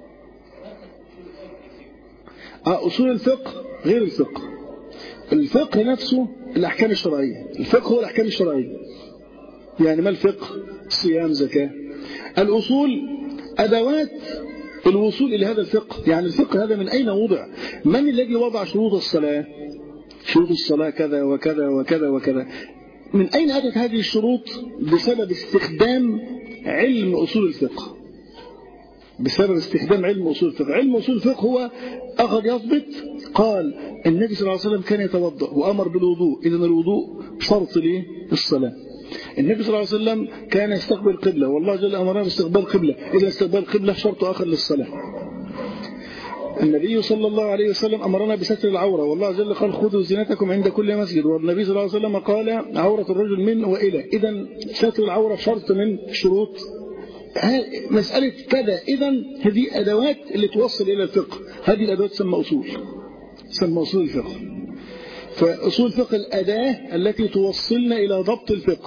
أصول الفقه غير الفقه. الفقه نفسه الأحكام الشرعية. الفقه هو الأحكام الشرعية. يعني ما الفقه؟ صيام، زكاة. الأصول أدوات الوصول إلى هذا الفقه. يعني الفقه هذا من أين وضع؟ من الذي وضع شروط الصلاة؟ شروط الصلاة كذا وكذا وكذا وكذا. من أين أتت هذه الشروط؟ بسبب استخدام علم أصول الفقه. بسبب استخدام علم أصول الفقه. علم أصول الفقه هو أخذ يضبط. قال النبي صلى الله عليه وسلم كان يتوضأ وأمر بالوضوء، إذن الوضوء شرط للصلاة. النبي صلى الله عليه وسلم كان يستقبل القبلة، والله جل أمرنا باستقبال القبلة، إذا استقبال القبلة شرط آخر للصلاة. النبي صلى الله عليه وسلم أمرنا بستر العورة، والله جل قال خذوا زينتكم عند كل مسجد، والنبي صلى الله عليه وسلم قال عورة الرجل من وإلى. إذن ستر العورة شرط من شروط مسألة كذا. إذن هذه أدوات اللي توصل إلى الفقه. هذه الأدوات تسمى أصول، تسمى أصول الفقه. فأصول الفقه الأداة التي توصلنا إلى ضبط الفقه.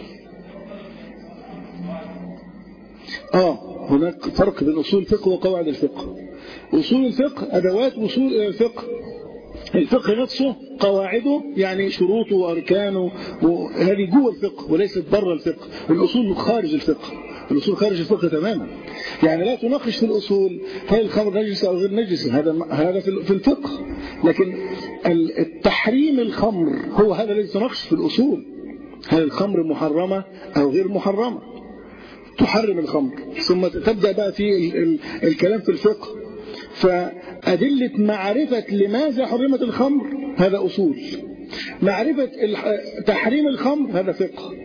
هناك فرق بين أصول الفقه وقواعد الفقه. أصول الفقه أدوات وصول إلى الفقه. الفقه نفسه قواعده يعني شروطه وأركانه وهذه جوه الفقه وليست بره الفقه. الأصول خارج الفقه، الأصول خارج الفقه تماما. يعني لا تناقش في الأصول هل الخمر نجس أو غير نجس، هذا في الفقه. لكن التحريم الخمر هو هذا الذي تناقش في الأصول. هل الخمر محرمة أو غير محرمة؟ تحرم الخمر ثم تبدأ بقى في الكلام في الفقه. فأدلة معرفة لماذا حرمت الخمر هذا أصول، معرفة تحريم الخمر هذا فقه.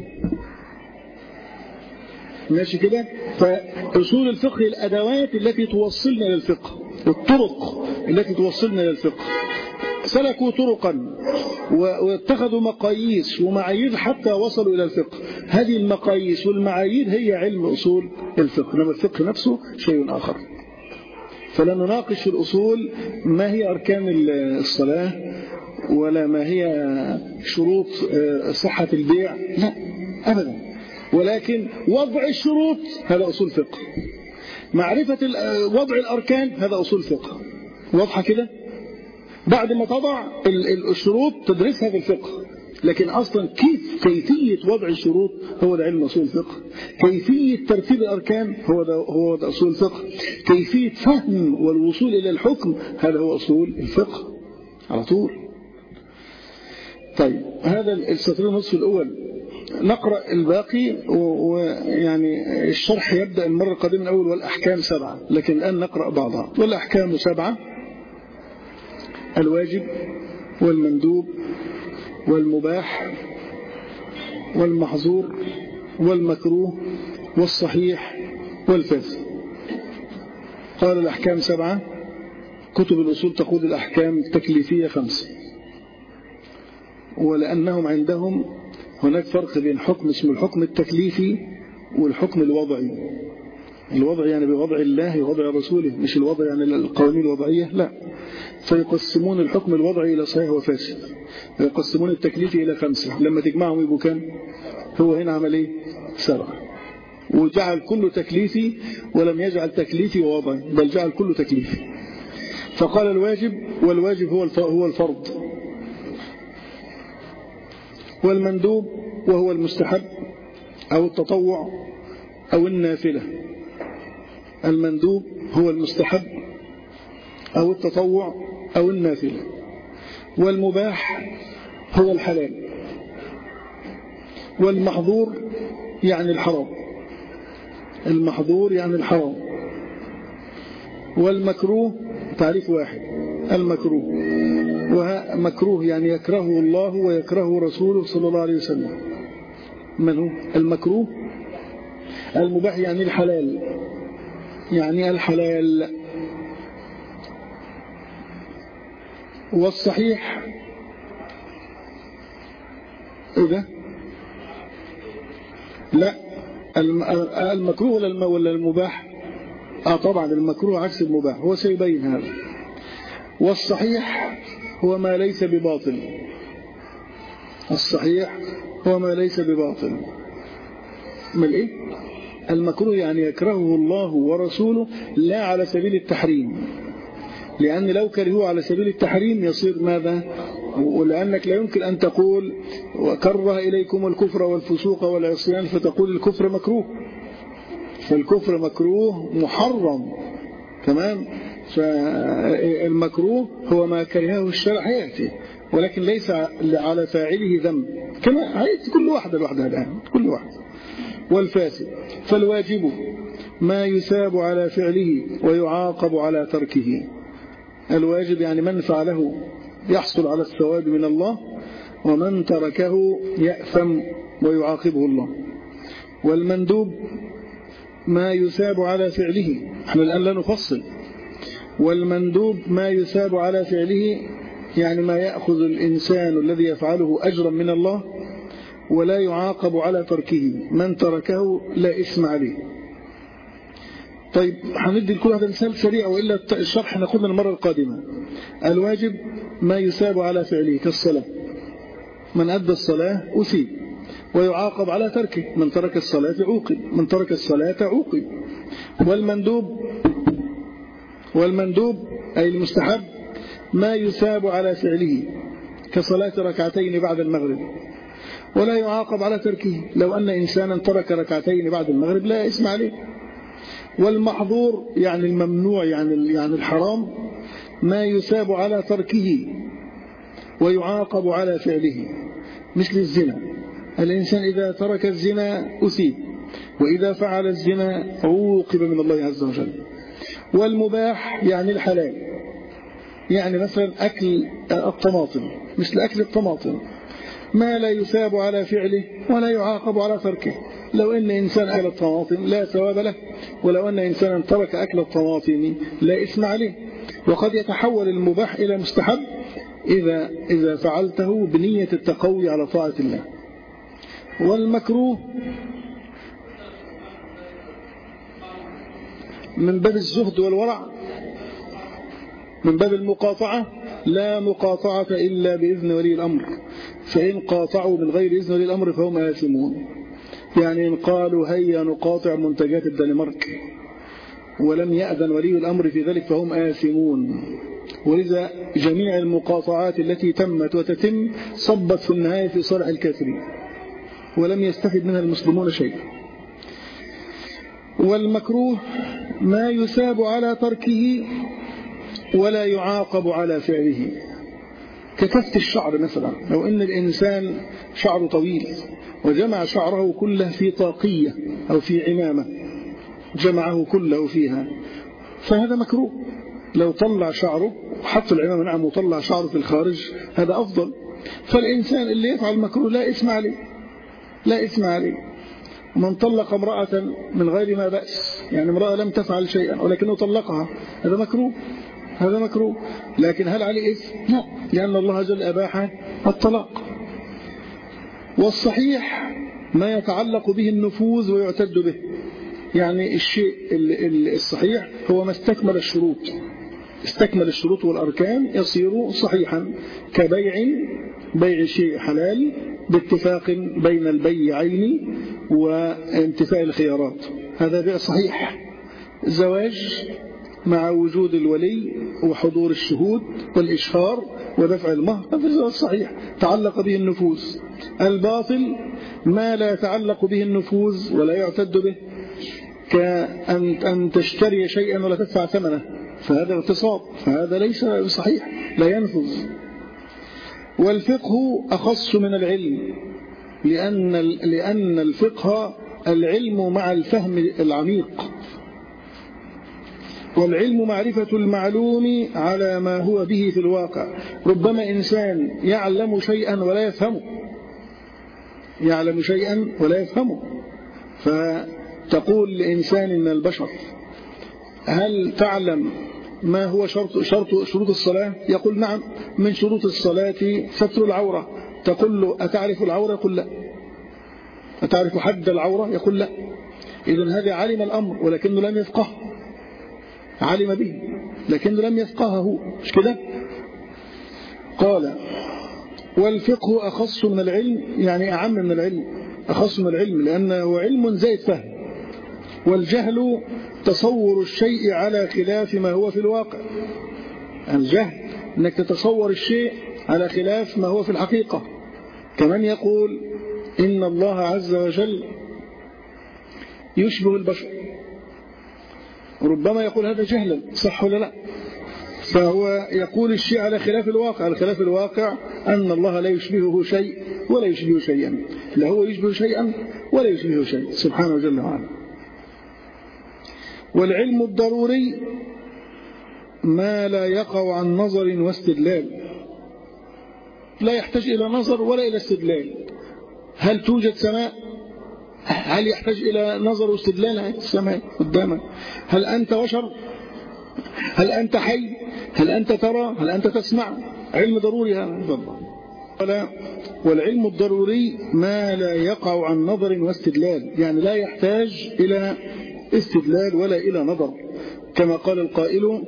ماشي كده؟ فأصول الفقه الأدوات التي توصلنا إلى الفقه، الطرق التي توصلنا إلى الفقه. سلكوا طرقا واتخذوا مقاييس ومعايير حتى وصلوا إلى الفقه. هذه المقاييس والمعايير هي علم أصول الفقه، إنما الفقه نفسه شيء آخر. فلا نناقش في الأصول ما هي أركان الصلاة ولا ما هي شروط صحة البيع، لا أبدا. ولكن وضع الشروط هذا أصول فقه، معرفة وضع الأركان هذا أصول فقه. واضحة كده؟ بعد ما تضع الشروط تدرسها في الفقه. لكن أصلا كيفية وضع الشروط هو ده علم أصول الفقه. كيفية ترتيب الأركان هو ده أصول الفقه. كيفية فهم والوصول إلى الحكم هذا هو أصول الفقه على طول. طيب هذا السطر النصف الأول. نقرأ الباقي ويعني الشرح يبدأ المرة القادمة الأول والأحكام 7، لكن الآن نقرأ بعضها. والأحكام 7: الواجب والمندوب والمباح والمحظور والمكروه والصحيح والفاسد. قال الأحكام 7. كتب الأصول تقول الأحكام التكليفية 5، ولأنهم عندهم هناك فرق بين حكم اسمه الحكم التكليفي والحكم الوضعي. الوضع يعني بوضع الله ووضع رسوله، مش الوضع يعني القوانين الوضعية، لا. فيقسمون الحكم الوضعي إلى صحيح وفاسد، ويقسمون التكليفي إلى 5. لما تجمعهم يبقوا كم؟ هو هنا عمل ايه؟ 7. وجعل كله تكليفي ولم يجعل تكليفي ووضعي، بل جعل كله تكليفي. فقال الواجب، والواجب هو الفرض، والمندوب وهو المستحب أو التطوع أو النافلة. المندوب هو المستحب أو التطوع أو النافلة. والمباح هو الحلال. والمحظور يعني الحرام، المحظور يعني الحرام. والمكروه تعريف واحد، المكروه ومكروه يعني يكرهه الله ويكرهه رسوله صلى الله عليه وسلم. من هو المكروه؟ المباح يعني الحلال، يعني الحلال. والصحيح إذا لا المكروه ولا المباح؟ طبعا المكروه عكس المباح، هو سيبين هذا. والصحيح هو ما ليس بباطل، الصحيح هو ما ليس بباطل. من ايه؟ المكروه يعني يكرهه الله ورسوله لا على سبيل التحريم، لأن لو كرهوه على سبيل التحريم يصير ماذا؟ ولأنك لا يمكن أن تقول وكره إليكم الكفر والفسوق والعصيان فتقول الكفر مكروه، فالكفر مكروه محرم. تمام؟ فالمكروه هو ما كرهه الشرع يأتي، ولكن ليس على فاعله ذنب، كما هيأتي كل واحدة لوحدها الآن، كل واحدة. والفاسد فالواجب ما يثاب على فعله ويعاقب على تركه. الواجب يعني من فعله يحصل على الثواب من الله، ومن تركه يأثم ويعاقبه الله. والمندوب ما يثاب على فعله، احنا الآن لا نفصل. والمندوب ما يثاب على فعله يعني ما يأخذ الإنسان الذي يفعله أجرا من الله ولا يعاقب على تركه، من تركه لا إثم عليه. طيب هندي لكل هذا مثال سريع وإلا الشرح ناخذنا المرة القادمة. الواجب ما يثاب على فعله كالصلاة، من أدى الصلاة أثيب ويعاقب على تركه، من ترك الصلاة عوقب، من ترك الصلاة عوقب. والمندوب أي المستحب ما يثاب على فعله كصلاة ركعتين بعد المغرب ولا يعاقب على تركه. لو أن إنسانا ترك ركعتين بعد المغرب لا إثم عليه. والمحظور يعني الممنوع يعني الحرام ما يثاب على تركه ويعاقب على فعله مثل الزنا. الإنسان إذا ترك الزنا أثيب، وإذا فعل الزنا عوقب من الله عز وجل. والمباح يعني الحلال، يعني مثلا أكل الطماطم، مثل أكل الطماطم ما لا يثاب على فعله ولا يعاقب على تركه. لو أن إنسان أكل الطماطم لا ثواب له، ولو أن إنسانا ترك أكل الطماطم لا إثم عليه. وقد يتحول المباح إلى مستحب إذا فعلته بنية التقوي على طاعة الله. والمكروه من باب الزهد والورع، من باب المقاطعة، لا مقاطعة إلا بإذن ولي الأمر، فإن قاطعوا من غير إذن ولي الأمر فهم آثمون. يعني إن قالوا هيا نقاطع منتجات الدنمارك ولم يأذن ولي الأمر في ذلك فهم آثمون. ولذا جميع المقاطعات التي تمت وتتم صبت في النهاية في صالح الكافرين ولم يستفد منها المسلمون شيئا. والمكروه ما يثاب على تركه ولا يعاقب على فعله ككفت الشعر مثلا. لو أن الإنسان شعره طويل وجمع شعره كله في طاقية أو في عمامة، جمعه كله فيها، فهذا مكروه. لو طلع شعره وحط العمامة نعم وطلع شعره في الخارج هذا أفضل. فالإنسان اللي يفعل مكروه لا إثم عليه، لا إثم عليه. من طلق امرأة من غير ما بأس، يعني امرأة لم تفعل شيئا ولكنه طلقها، هذا مكروه، هذا مكروه. لكن هل عليه إثم؟ لا، لأن الله جل أباح الطلاق. والصحيح ما يتعلق به النفوذ ويعتد به، يعني الشيء الصحيح هو ما استكمل الشروط، استكمل الشروط والأركان يصير صحيحا، بيع شيء حلال باتفاق بين البيعين وانتفاء الخيارات، هذا بيع صحيح. زواج مع وجود الولي وحضور الشهود والإشهار ودفع المهر، هذا زواج صحيح تعلق به النفوذ. الباطل ما لا يتعلق به النفوذ ولا يعتد به، كأن تشتري شيئا ولا تدفع ثمنه، فهذا اغتصاب، فهذا ليس صحيح لا ينفذ. والفقه أخص من العلم، لأن الفقه العلم مع الفهم العميق، والعلم معرفة المعلوم على ما هو به في الواقع. ربما إنسان يعلم شيئا ولا يفهمه، يعلم شيئا ولا يفهمه، فتقول لإنسان من البشر هل تعلم ما هو شروط الصلاة؟ يقول نعم، من شروط الصلاة ستر العورة. تقول له أتعرف العورة؟ يقول لا. أتعرف حد العورة؟ يقول لا. إذن هذا علم الأمر ولكنه لم يفقه، علم به لكنه لم يفقهه، مش كده؟ قال والفقه أخص من العلم، يعني أعم من العلم، أخص من العلم لأنه علم زائد فهم. والجهل تصور الشيء على خلاف ما هو في الواقع. الجهل أنك تتصور الشيء على خلاف ما هو في الحقيقة. كمن يقول إن الله عز وجل يشبه البشر، ربما يقول هذا جهلا، صح ولا لا؟ فهو يقول الشيء على خلاف الواقع. على خلاف الواقع أن الله لا يشبهه شيء ولا يشبهه شيئا، لا هو يشبه شيئا ولا يشبهه شيء سبحانه جل وعلا. والعلم الضروري ما لا يقع عن نظر واستدلال، لا يحتاج إلى نظر ولا إلى استدلال. هل توجد سماء؟ هل يحتاج إلى نظر واستدلال؟ السماء قدامك. هل أنت بشر؟ هل أنت حي؟ هل أنت ترى؟ هل أنت تسمع؟ علم ضروري هذا. والعلم الضروري ما لا يقع عن نظر واستدلال، يعني لا يحتاج إلى استدلال ولا إلى نظر، كما قال القائل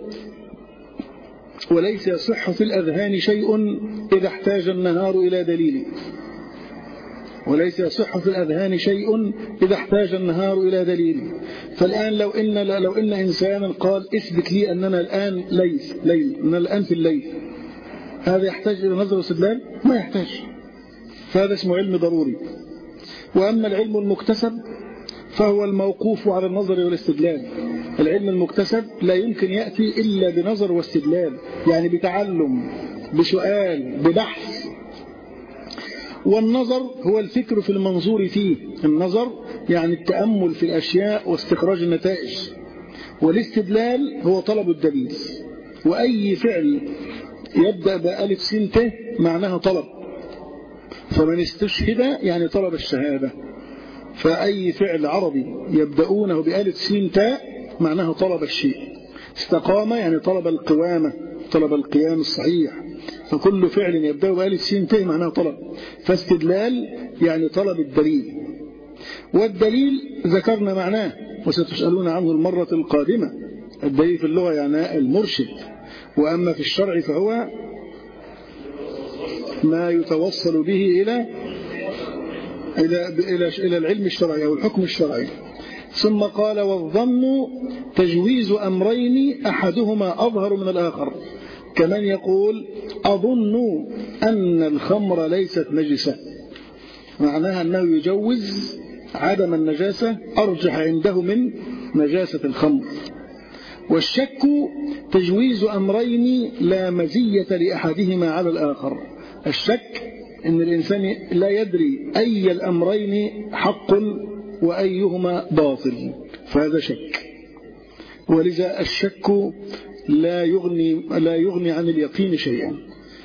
وليس يصح في الأذهان شيء إذا احتاج النهار إلى دليل. وليس يصح في الأذهان شيء إذا احتاج النهار إلى دليل. فالآن لو إن إنسانا قال اثبت لي أننا الآن ليل أننا الآن في الليل، هذا يحتاج إلى نظر واستدلال؟ ما يحتاج. فهذا اسمه علم ضروري. وأما العلم المكتسب فهو الموقوف على النظر والاستدلال. العلم المكتسب لا يمكن يأتي إلا بنظر واستدلال، يعني بتعلم، بسؤال، ببحث. والنظر هو الفكر في المنظور فيه. النظر يعني التأمل في الأشياء واستخراج النتائج. والاستدلال هو طلب الدليل. وأي فعل يبدأ بألف سين ت معناها طلب، فمن استشهد يعني طلب الشهادة. فأي فعل عربي يبدأونه بألف سين تاء معناها طلب الشيء. استقام يعني طلب القوامة، طلب القيام الصحيح. فكل فعل يبدأ بألف سين تاء معناها طلب. فاستدلال يعني طلب الدليل. والدليل ذكرنا معناه وستسألون عنه المرة القادمة. الدليل في اللغة يعني المرشد، وأما في الشرع فهو ما يتوصل به إلى العلم الشرعي أو الحكم الشرعي. ثم قال والظن تجويز أمرين أحدهما أظهر من الآخر، كمن يقول أظن أن الخمر ليست نجسة، معناها أنه يجوز عدم النجاسة أرجح عنده من نجاسة الخمر. والشك تجويز أمرين لا مزية لأحدهما على الآخر. الشك إن الإنسان لا يدري أي الأمرين حق وأيهما باطل، فهذا شك. ولذا الشك لا يغني عن اليقين شيئا.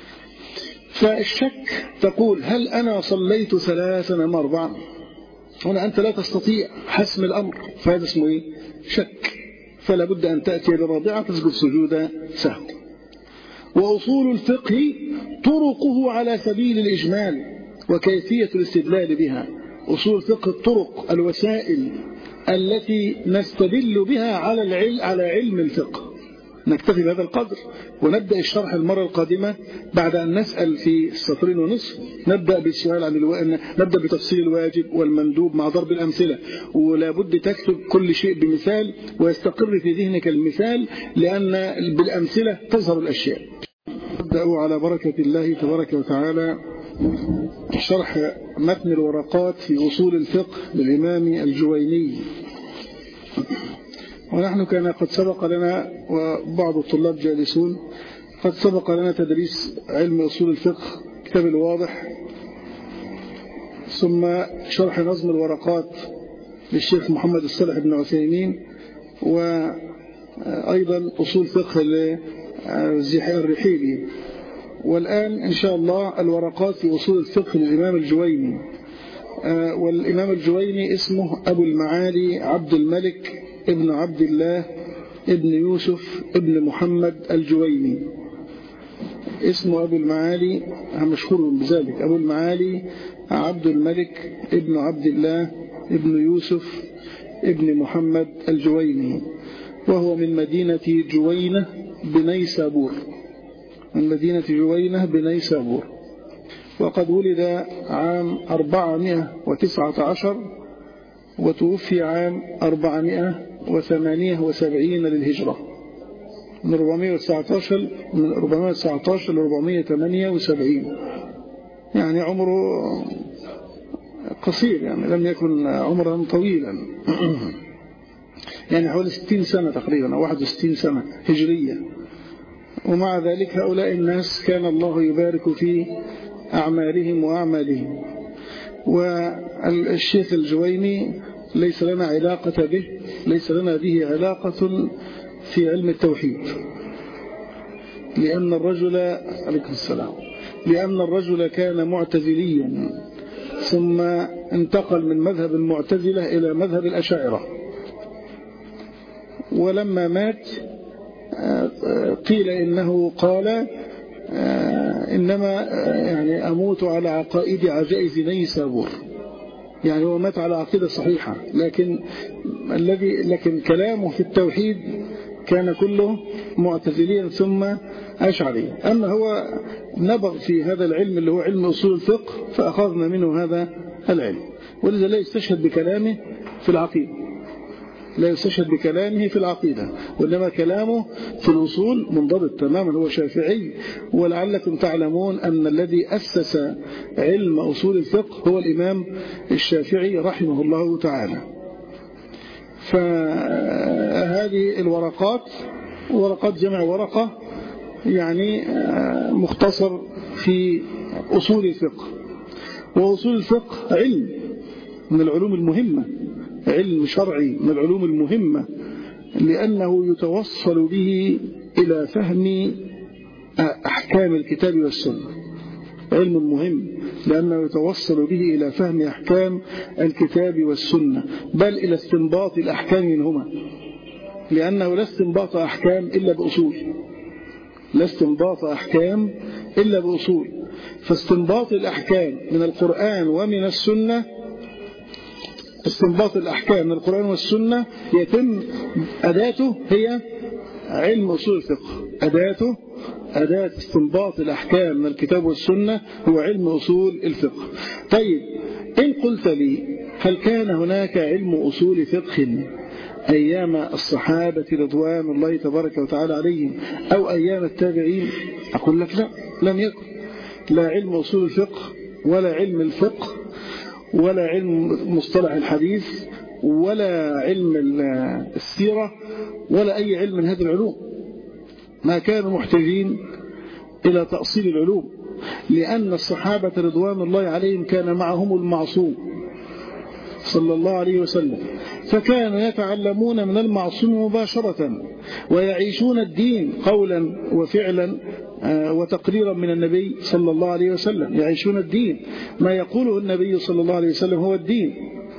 فالشك تقول هل أنا صليت 3 أم 4؟ هنا أنت لا تستطيع حسم الأمر، فهذا اسمه إيه؟ شك. فلا بد أن تأتي بالرابعة تسجد سجود سهو. وأصول الفقه طرقه على سبيل الإجمال وكيفية الاستدلال بها. أصول الفقه الطرق، الوسائل التي نستدل بها على علم الفقه. نكتفي بهذا القدر ونبدأ الشرح المرة القادمة بعد أن نسأل في 2.5 سطر. نبدأ بالسؤال عن نبدأ بتفصيل الواجب والمندوب مع ضرب الأمثلة، ولا بد تكتب كل شيء بمثال ويستقر في ذهنك المثال، لأن بالأمثلة تظهر الأشياء. نبدأ على بركة الله تبارك وتعالى شرح متن الورقات في أصول الفقه للإمام الجويني. ونحن كان قد سبق لنا وبعض الطلاب جالسون قد سبق لنا تدريس علم أصول الفقه كتاب الواضح، ثم شرح نظم الورقات للشيخ محمد الصالح بن عثيمين، وأيضا أصول فقه لزحير الرحيلي. والآن إن شاء الله الورقات في أصول الفقه للإمام الجويني. والإمام الجويني اسمه أبو المعالي عبد الملك ابن عبد الله ابن يوسف ابن محمد الجويني. اسمه أبو المعالي، مشهور بذلك، أبو المعالي عبد الملك ابن عبد الله ابن يوسف ابن محمد الجويني، وهو من مدينة جوينة بنيسابور، من مدينة جوينة بنيسابور. وقد ولد عام 419 وتوفي عام 478 للهجرة، من 419 ل 478، يعني عمره قصير، يعني لم يكن عمرا طويلا، يعني حوالي 60 سنة تقريبا أو 61 سنة هجرية. ومع ذلك هؤلاء الناس كان الله يبارك في أعمالهم وأعمالهم. والشيخ الجويني ليس لنا علاقة به، ليس لنا به علاقة في علم التوحيد، لأن الرجل كان معتزليا، ثم انتقل من مذهب المعتزلة إلى مذهب الأشاعرة. ولما مات قيل إنه قال إنما يعني أموت على عقائد عجائز نيسابور، يعني هو مات على عقيدة صحيحة، لكن كلامه في التوحيد كان كله معتزليا ثم أشعري. أما هو نبغ في هذا العلم اللي هو علم أصول الفقه، فأخذنا منه هذا العلم، ولذا لا يستشهد بكلامه في العقيدة، لا يستشهد بكلامه في العقيدة، وإنما كلامه في الأصول منضبط تماما. هو شافعي، ولعلكم تعلمون أن الذي أسس علم أصول الفقه هو الإمام الشافعي رحمه الله تعالى. فهذه الورقات ورقات جمع ورقة يعني مختصر في أصول الفقه. وأصول الفقه علم من العلوم المهمة، علم شرعي من العلوم المهمة، لأنه يتوصل به إلى فهم أحكام الكتاب والسنة. علم مهم لأنه يتوصل به إلى فهم أحكام الكتاب والسنة، بل إلى استنباط الأحكام منهما، لأنه لا استنباط أحكام إلا بأصول، لا استنباط أحكام إلا بأصول. فاستنباط الأحكام من القرآن ومن السنة، استنباط الأحكام من القرآن والسنة يتم أداته هي علم أصول الفقه. أداة استنباط الأحكام من الكتاب والسنة هو علم أصول الفقه. طيب، إن قلت لي هل كان هناك علم أصول فقه أيام الصحابة رضوان الله تبارك وتعالى عليهم أو أيام التابعين؟ أقول لك لا، لم يكن. لا علم أصول الفقه ولا علم الفقه ولا علم مصطلح الحديث ولا علم السيرة ولا أي علم من هذه العلوم. ما كانوا محتاجين إلى تأصيل العلوم، لأن الصحابة رضوان الله عليهم كان معهم المعصوم صلى الله عليه وسلم، فكانوا يتعلمون من المعصوم مباشرة ويعيشون الدين قولا وفعلا وتقريرا من النبي صلى الله عليه وسلم. يعيشون الدين، ما يقوله النبي صلى الله عليه وسلم هو الدين،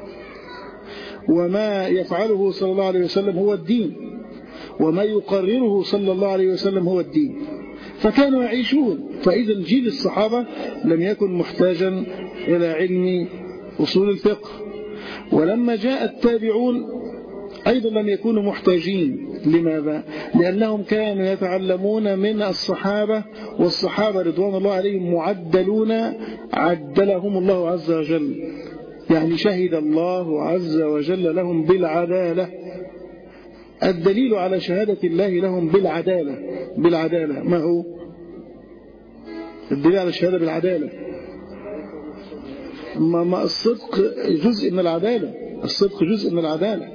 وما يفعله صلى الله عليه وسلم هو الدين، وما يقرره صلى الله عليه وسلم هو الدين. فكانوا يعيشون. فإذا جيل الصحابة لم يكن محتاجا إلى علم أصول الفقه، ولما جاء التابعون أيضا لم يكونوا محتاجين. لماذا؟ لأنهم كانوا يتعلمون من الصحابة، والصحابة رضوان الله عليهم معدلون، عدلهم الله عز وجل، يعني شهد الله عز وجل لهم بالعدالة. الدليل على شهادة الله لهم بالعدالة ما هو الدليل على الشهادة بالعدالة؟ ما الصدق جزء من العدالة، الصدق جزء من العدالة.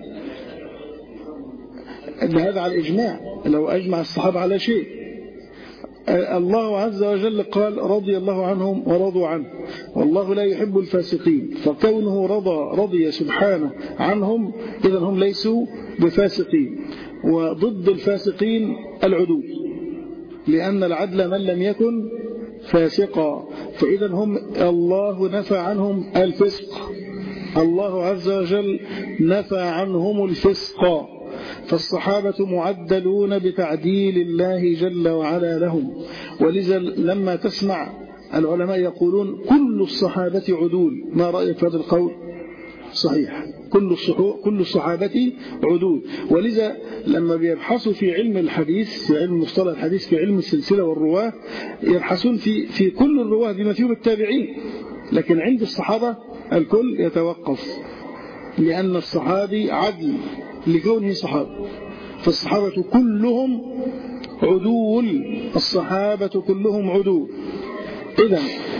هذا على الإجماع، لو أجمع الصحابة على شيء. الله عز وجل قال رضي الله عنهم ورضوا عنه والله لا يحب الفاسقين، فكونه رضي سبحانه عنهم إذن هم ليسوا بفاسقين. وضد الفاسقين العدول، لأن العدل من لم يكن فاسقا، فإذا هم الله نفى عنهم الفسق، الله عز وجل نفى عنهم الفسق. فالصحابة معدلون بتعديل الله جل وعلا لهم. ولذا لما تسمع العلماء يقولون كل الصحابة عدول، ما رأيك في هذا القول؟ صحيح، كل الصحابة عدول. ولذا لما بيبحثوا في علم الحديث، في علم مصطلح الحديث، في علم السلسلة والرواه، يبحثون في كل الرواه بما فيهم التابعين، لكن عند الصحابة الكل يتوقف، لأن الصحابي عدل لكونه صحابي. فالصحابة كلهم عدول، الصحابة كلهم عدول. إذن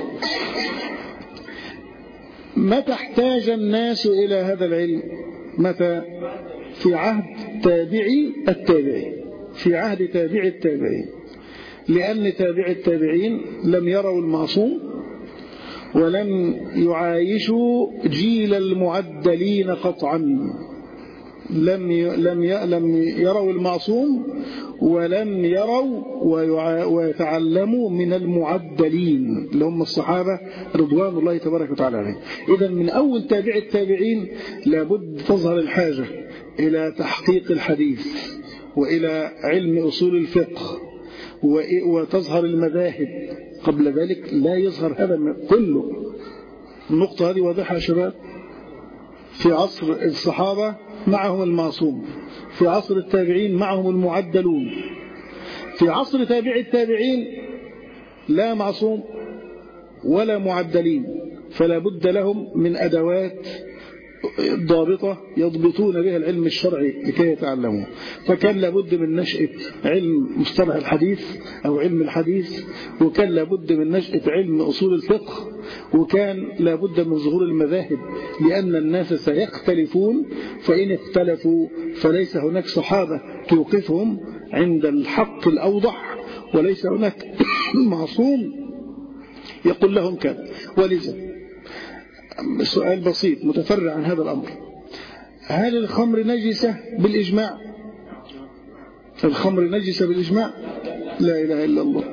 متى احتاج الناس إلى هذا العلم؟ متى؟ في عهد تابعي التابعين، في عهد تابعي التابعين، لأن تابع التابعين لم يروا المعصوم ولم يعايشوا جيل المعدلين قطعا، لم يروا المعصوم ولم يروا ويتعلموا من المعدلين اللي هم الصحابة رضوان الله تبارك وتعالى عليهم. إذا من أول تابع التابعين لابد تظهر الحاجة إلى تحقيق الحديث وإلى علم أصول الفقه وتظهر المذاهب. قبل ذلك لا يظهر هذا كله. النقطة هذه واضحة يا شباب. في عصر الصحابة معهم المعصوم، في عصر التابعين معهم المعدلون، في عصر تابع التابعين لا معصوم ولا معدلين، فلا بد لهم من أدوات ضابطة يضبطون بها العلم الشرعي لكي يتعلموا. فكان لابد من نشأة علم مصطلح الحديث أو علم الحديث، وكان لابد من نشأة علم أصول الفقه، وكان لابد من ظهور المذاهب، لأن الناس سيختلفون، فإن اختلفوا فليس هناك صحابة توقفهم عند الحق الأوضح، وليس هناك معصوم يقول لهم كذا. ولذا سؤال بسيط متفرع عن هذا الأمر: هل الخمر نجسة بالإجماع؟ الخمر نجسة بالإجماع؟ لا إله إلا الله.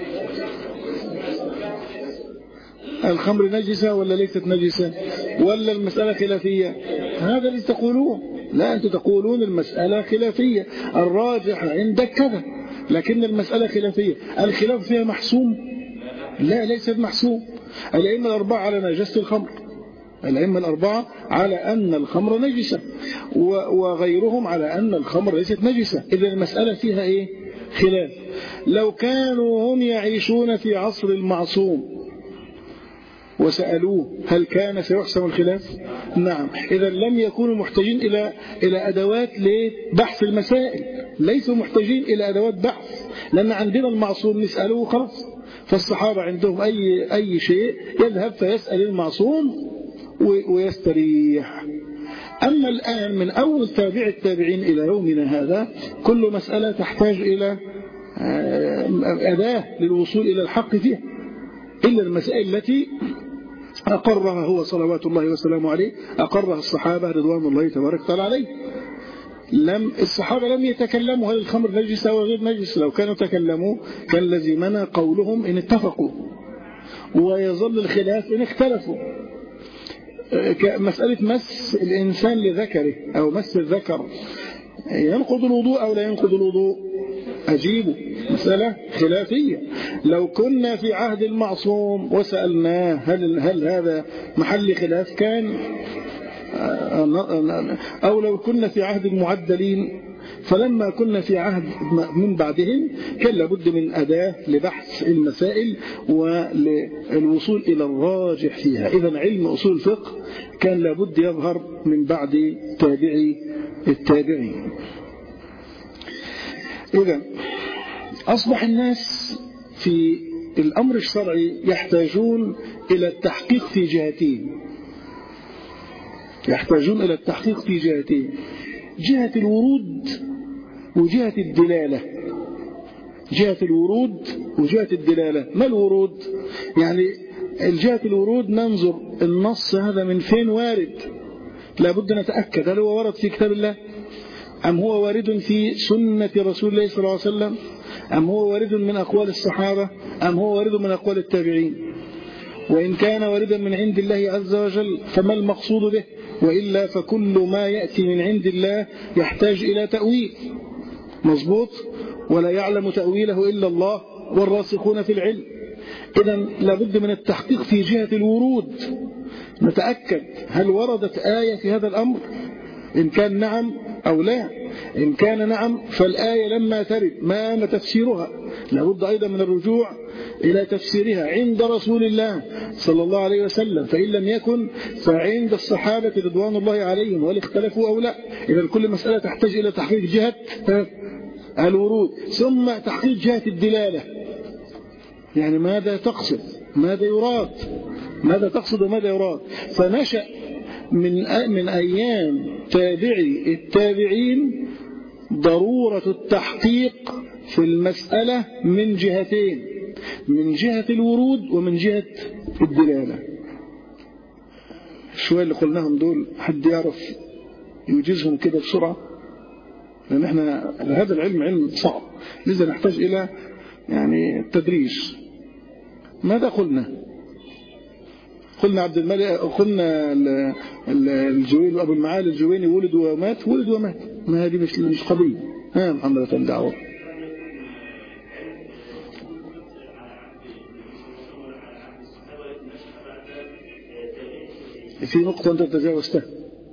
الخمر نجسة ولا ليست نجسة؟ ولا المسألة خلافية؟ هذا اللي تقولون. لا، أنتم تقولون المسألة خلافية، الراجح عندك كذا، لكن المسألة خلافية. الخلاف فيها محسوم؟ لا، ليس محسوم. الأئمة الأربعة على نجاسة الخمر، الأئمة الأربعة على أن الخمر نجسة، وغيرهم على أن الخمر ليست نجسة. إذا المسألة فيها إيه؟ خلاف. لو كانوا هم يعيشون في عصر المعصوم وسألوه هل كان سيحسم الخلاف؟ نعم. إذا لم يكونوا محتاجين إلى أدوات لبحث المسائل، ليسوا محتاجين إلى أدوات بحث، لأن عندنا المعصوم نسأله خلاص. فالصحابة عندهم أي شيء يذهب فيسأل المعصوم ويستريح. أما الآن من أول تابع التابعين إلى يومنا هذا كل مسألة تحتاج إلى أداة للوصول إلى الحق فيها، إلا المسائل التي أقرها هو صلوات الله وسلامه عليه، أقرها الصحابة رضوان الله تبارك وتعالى عليه. الصحابة لم يتكلموا هل الخمر نجس أو غير نجس. لو كانوا تكلموا كان لزمنا قولهم إن اتفقوا، ويظل الخلاف إن اختلفوا. مسألة مس الإنسان لذكره أو مس الذكر ينقض الوضوء أو لا ينقض الوضوء؟ أجيبه، مسألة خلافية. لو كنا في عهد المعصوم وسألناه هل هذا محل خلاف كان، أو لو كنا في عهد المعدلين، فلما كنا في عهد من بعدهم كان لابد من أداة لبحث المسائل والوصول إلى الراجح فيها. إذن علم أصول الفقه كان لابد يظهر من بعد تابعي التابعين. إذن أصبح الناس في الأمر الشرعي يحتاجون إلى التحقيق في جهتين، يحتاجون إلى التحقيق في جهتين: جهة الورود وجهة الدلالة. جهة الورود وجهة الدلالة. ما الورود؟ يعني الجهة الورود ننظر النص هذا من فين وارد، لابد نتأكد هل هو ورد في كتاب الله، أم هو وارد في سنة رسول الله صلى الله عليه وسلم، أم هو وارد من أقوال الصحابة، أم هو وارد من أقوال التابعين. وإن كان واردا من عند الله عز وجل فما المقصود به؟ وإلا فكل ما يأتي من عند الله يحتاج إلى تأويل، مظبوط، ولا يعلم تأويله إلا الله والراسخون في العلم. إذن لابد من التحقيق في جهة الورود، نتأكد هل وردت آية في هذا الأمر، إن كان نعم أو لا. إن كان نعم فالآية لما ترد ما تفسيرها، لابد أيضا من الرجوع إلى تفسيرها عند رسول الله صلى الله عليه وسلم، فإن لم يكن فعند الصحابة رضوان الله عليهم وهل اختلفوا أو لا. إذا كل مسألة تحتاج إلى تحقيق جهة الورود، ثم تحقيق جهة الدلالة، يعني ماذا تقصد، ماذا يراد، ماذا تقصد وماذا يراد. فنشأ من أيام تابعي التابعين ضرورة التحقيق في المسألة من جهتين، من جهة الورود ومن جهة الدلالة. شوية اللي قلناهم دول حد يعرف يوجزهم كده بسرعة؟ لأن احنا هذا العلم علم صعب، لذا نحتاج إلى يعني تدريج. ماذا قلنا؟ قلنا عبد الملك، قلنا الجويني وأبو المعالي الجويني ولد ومات، ولد ومات، ما هذه مش قضية. محمد الدعوة في نقطة أنت تجاوزتها،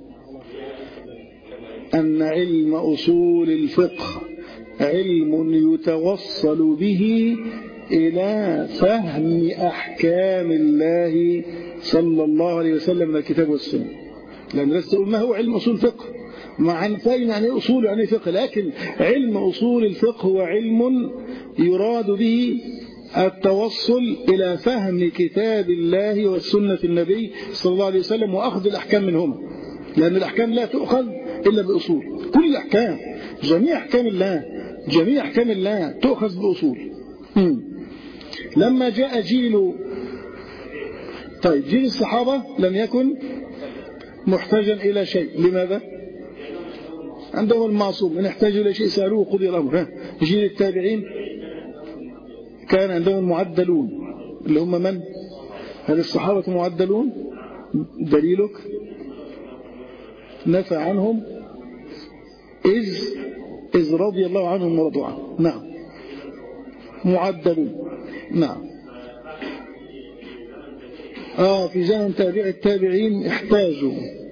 أن علم أصول الفقه علم يتوصل به إلى فهم أحكام الله صلى الله عليه وسلم من الكتاب والسنة. لأن لست تقول ما هو علم أصول الفقه، مع فاهم يعني أصول يعني فقه، لكن علم أصول الفقه هو علم يراد به التوصل إلى فهم كتاب الله والسنة النبي صلى الله عليه وسلم وأخذ الأحكام منهما، لأن الأحكام لا تؤخذ إلا بأصول. كل الأحكام، جميع أحكام الله تؤخذ بأصول. لما جاء جيل الصحابة لم يكن محتاجا إلى شيء. لماذا؟ عندهم المعصوم، إن احتاجوا إلى شيء سألوه قضي الأمر. جيل التابعين كان عندهم المعدلون اللي هم من؟ هل الصحابة معدلون؟ دليلك نفى عنهم إذ رضي الله عنهم ورضوا عنه. نعم معدلون. نعم. في زمن تابع التابعين احتاجوا.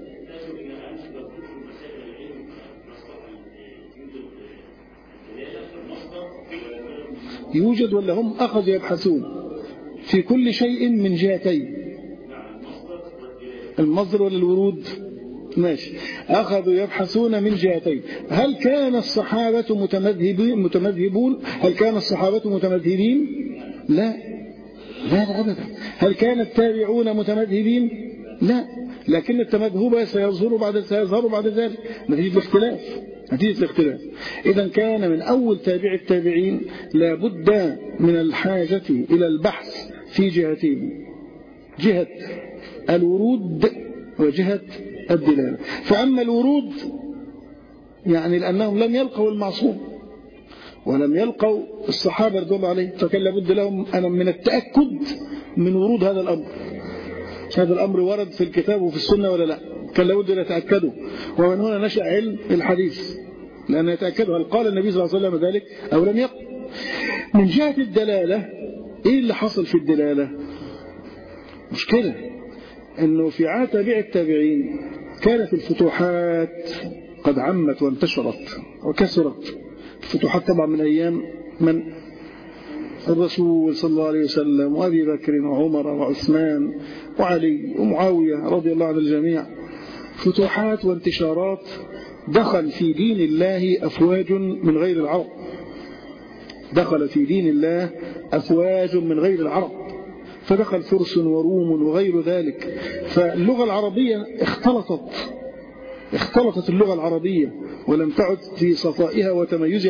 يوجد ولا هم أخذوا يبحثون في كل شيء من جهتين؟ المصدر ولا الورود؟ ماشي. أخذوا يبحثون من جهتين. هل كان الصحابة متمذهبون؟ هل كان الصحابة متمذهبين؟ لا أبدا. هل كان التابعون متمذهبين؟ لا، لكن التمذهب سيظهر بعد ذلك نتيجة الاختلاف. إذا كان من أول تابع التابعين لابد من الحاجة إلى البحث في جهتين، جهة الورود وجهة الدلالة. فأما الورود يعني لأنهم لم يلقوا المعصوم ولم يلقوا الصحابة رضي الله عليهم، فكان لابد لهم من التأكد من ورود هذا الأمر. هذا الأمر ورد في الكتاب وفي السنة ولا لا؟ كان لابد أن يتأكدوا. ومن هنا نشأ علم الحديث، لأن يتأكدوا هل قال النبي صلى الله عليه وسلم ذلك أو لم يقل. من جهة الدلالة، إيه اللي حصل في الدلالة؟ مشكلة أنه في عهد تابع التابعين كانت الفتوحات قد عمت وانتشرت وكثرت. الفتوحات طبعا من أيام من؟ الرسول صلى الله عليه وسلم وأبي بكر وعمر وعثمان وعلي ومعاوية رضي الله عن الجميع. فتوحات وانتشارات. دخل في دين الله أفواج من غير العرب. فدخل فرس وروم وغير ذلك. فاللغة العربية اختلطت اللغة العربية ولم تعد في صفائها وتميزها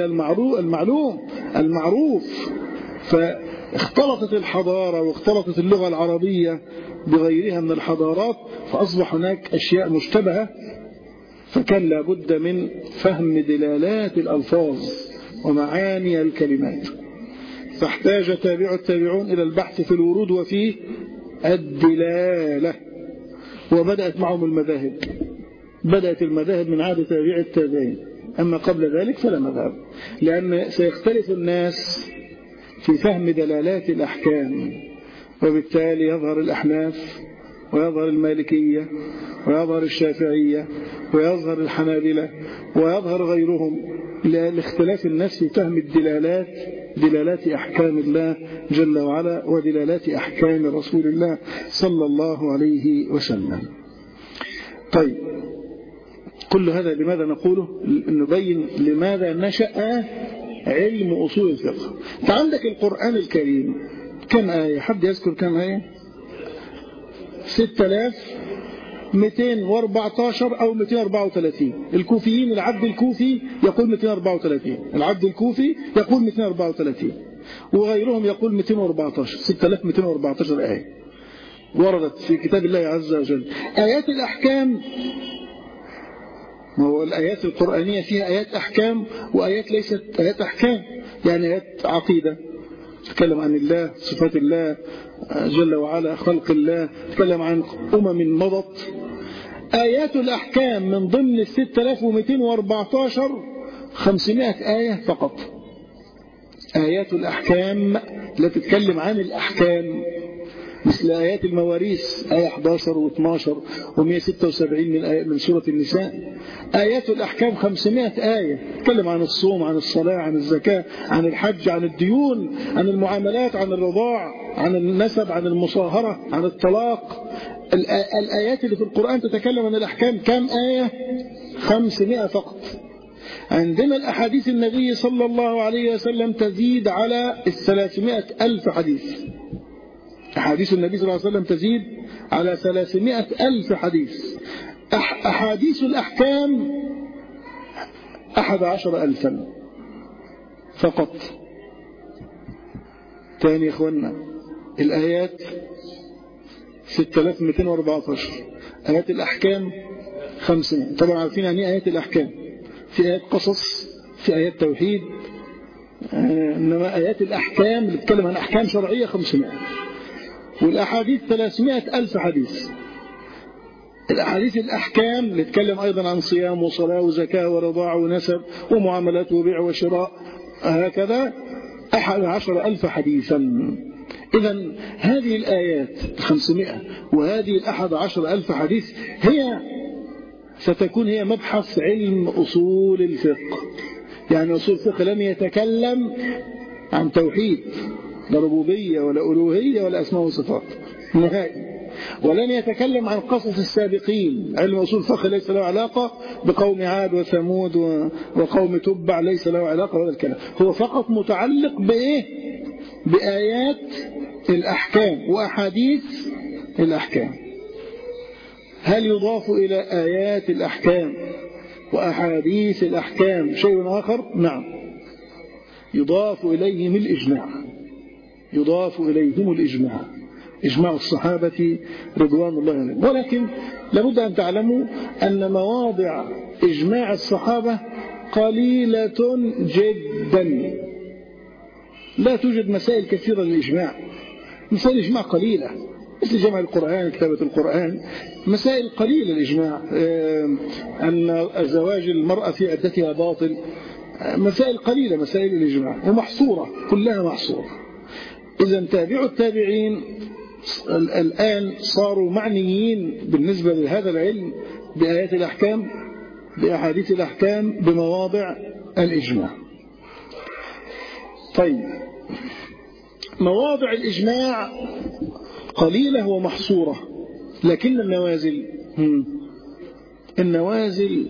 المعروف. فاختلطت الحضارة واختلطت اللغة العربية بغيرها من الحضارات، فأصبح هناك أشياء مشتبهة، فكان لابد من فهم دلالات الألفاظ ومعاني الكلمات. فاحتاج التابعون إلى البحث في الورود وفي الدلالة. وبدأت معهم المذاهب. بدأت المذاهب من عهد تابع التابعين. أما قبل ذلك فلا مذهب، لأن سيختلف الناس في فهم دلالات الأحكام، وبالتالي يظهر الأحناف ويظهر المالكية ويظهر الشافعية ويظهر الحنابلة ويظهر غيرهم، لاختلاف الناس في فهم دلالات أحكام الله جل وعلا ودلالات أحكام رسول الله صلى الله عليه وسلم. طيب، كل هذا لماذا نقوله؟ نبين لماذا نشأ علم أصول الفقه. فعندك القرآن الكريم كم آية؟ حد يذكر كم آية؟ 6214 أو 234. الكوفيين، العبد الكوفي يقول 234، العبد الكوفي يقول 234، وغيرهم يقول 214. 6214 آية وردت في كتاب الله عز وجل. آيات الأحكام، ما هو الآيات القرآنية فيها آيات أحكام وآيات ليست آيات أحكام، يعني آيات عقيدة تتكلم عن الله، صفات الله جل وعلا، خلق الله، تتكلم عن مضت. آيات الأحكام من ضمن 6214 500 آية فقط. آيات الأحكام التي تتكلم عن الأحكام مثل آيات المواريث آية 11 و12 و176 من سورة النساء. آيات الأحكام 500 آية تتكلم عن الصوم، عن الصلاة، عن الزكاة، عن الحج، عن الديون، عن المعاملات، عن الرضاع، عن النسب، عن المصاهرة، عن الطلاق. الآيات اللي في القرآن تتكلم عن الأحكام كم آية؟ 500 فقط. عندنا الأحاديث النبي صلى الله عليه وسلم تزيد على 300,000 حديث. أحاديث النبي صلى الله عليه وسلم تزيد على 300,000 حديث. أحاديث الأحكام 11,000 فقط. تاني يا إخوانا، الآيات 6,214، آيات الأحكام 500. طبعا عارفين يعني آيات الأحكام، في آيات قصص، في آيات توحيد، إنما آيات الأحكام اللي بتتكلم عن أحكام شرعية 500. والأحاديث 300,000 حديث. الأحاديث الأحكام اللي تتكلم أيضا عن صيام وصلاة وزكاة ورضاع ونسب ومعاملات وبيع وشراء، هكذا 11,000 حديثا. إذن هذه الآيات 500 وهذه 11,000 حديث ستكون هي مبحث علم أصول الفقه. يعني أصول الفقه لم يتكلم عن توحيد، لا ربوبية ولا ألوهية ولا أسماء وصفات نهائي، ولن يتكلم عن قصص السابقين. علم أصول الفقه ليس له علاقة بقوم عاد وثمود وقوم تبع، ليس له علاقة بهذا الكلام. هو فقط متعلق بإيه؟ بآيات الأحكام وأحاديث الأحكام. هل يضاف إلى آيات الأحكام وأحاديث الأحكام شيء آخر؟ نعم، يضاف إليهم الإجماع. يضاف إليهم الإجماع، إجماع الصحابة رضوان الله عليهم. ولكن لابد أن تعلموا أن مواضع إجماع الصحابة قليلة جدا. لا توجد مسائل كثيرة للإجماع، مسائل الإجماع قليلة، مثل جمع القرآن، كتابة القرآن، مسائل قليلة الإجماع. أن زواج المرأة في عدتها باطل، مسائل قليلة مسائل الإجماع ومحصورة، كلها محصورة. إذا تابعوا التابعين الآن صاروا معنيين بالنسبة لهذا العلم بآيات الأحكام، بأحاديث الأحكام، بمواضع الإجماع. طيب، مواضع الإجماع قليلة ومحصورة، لكن النوازل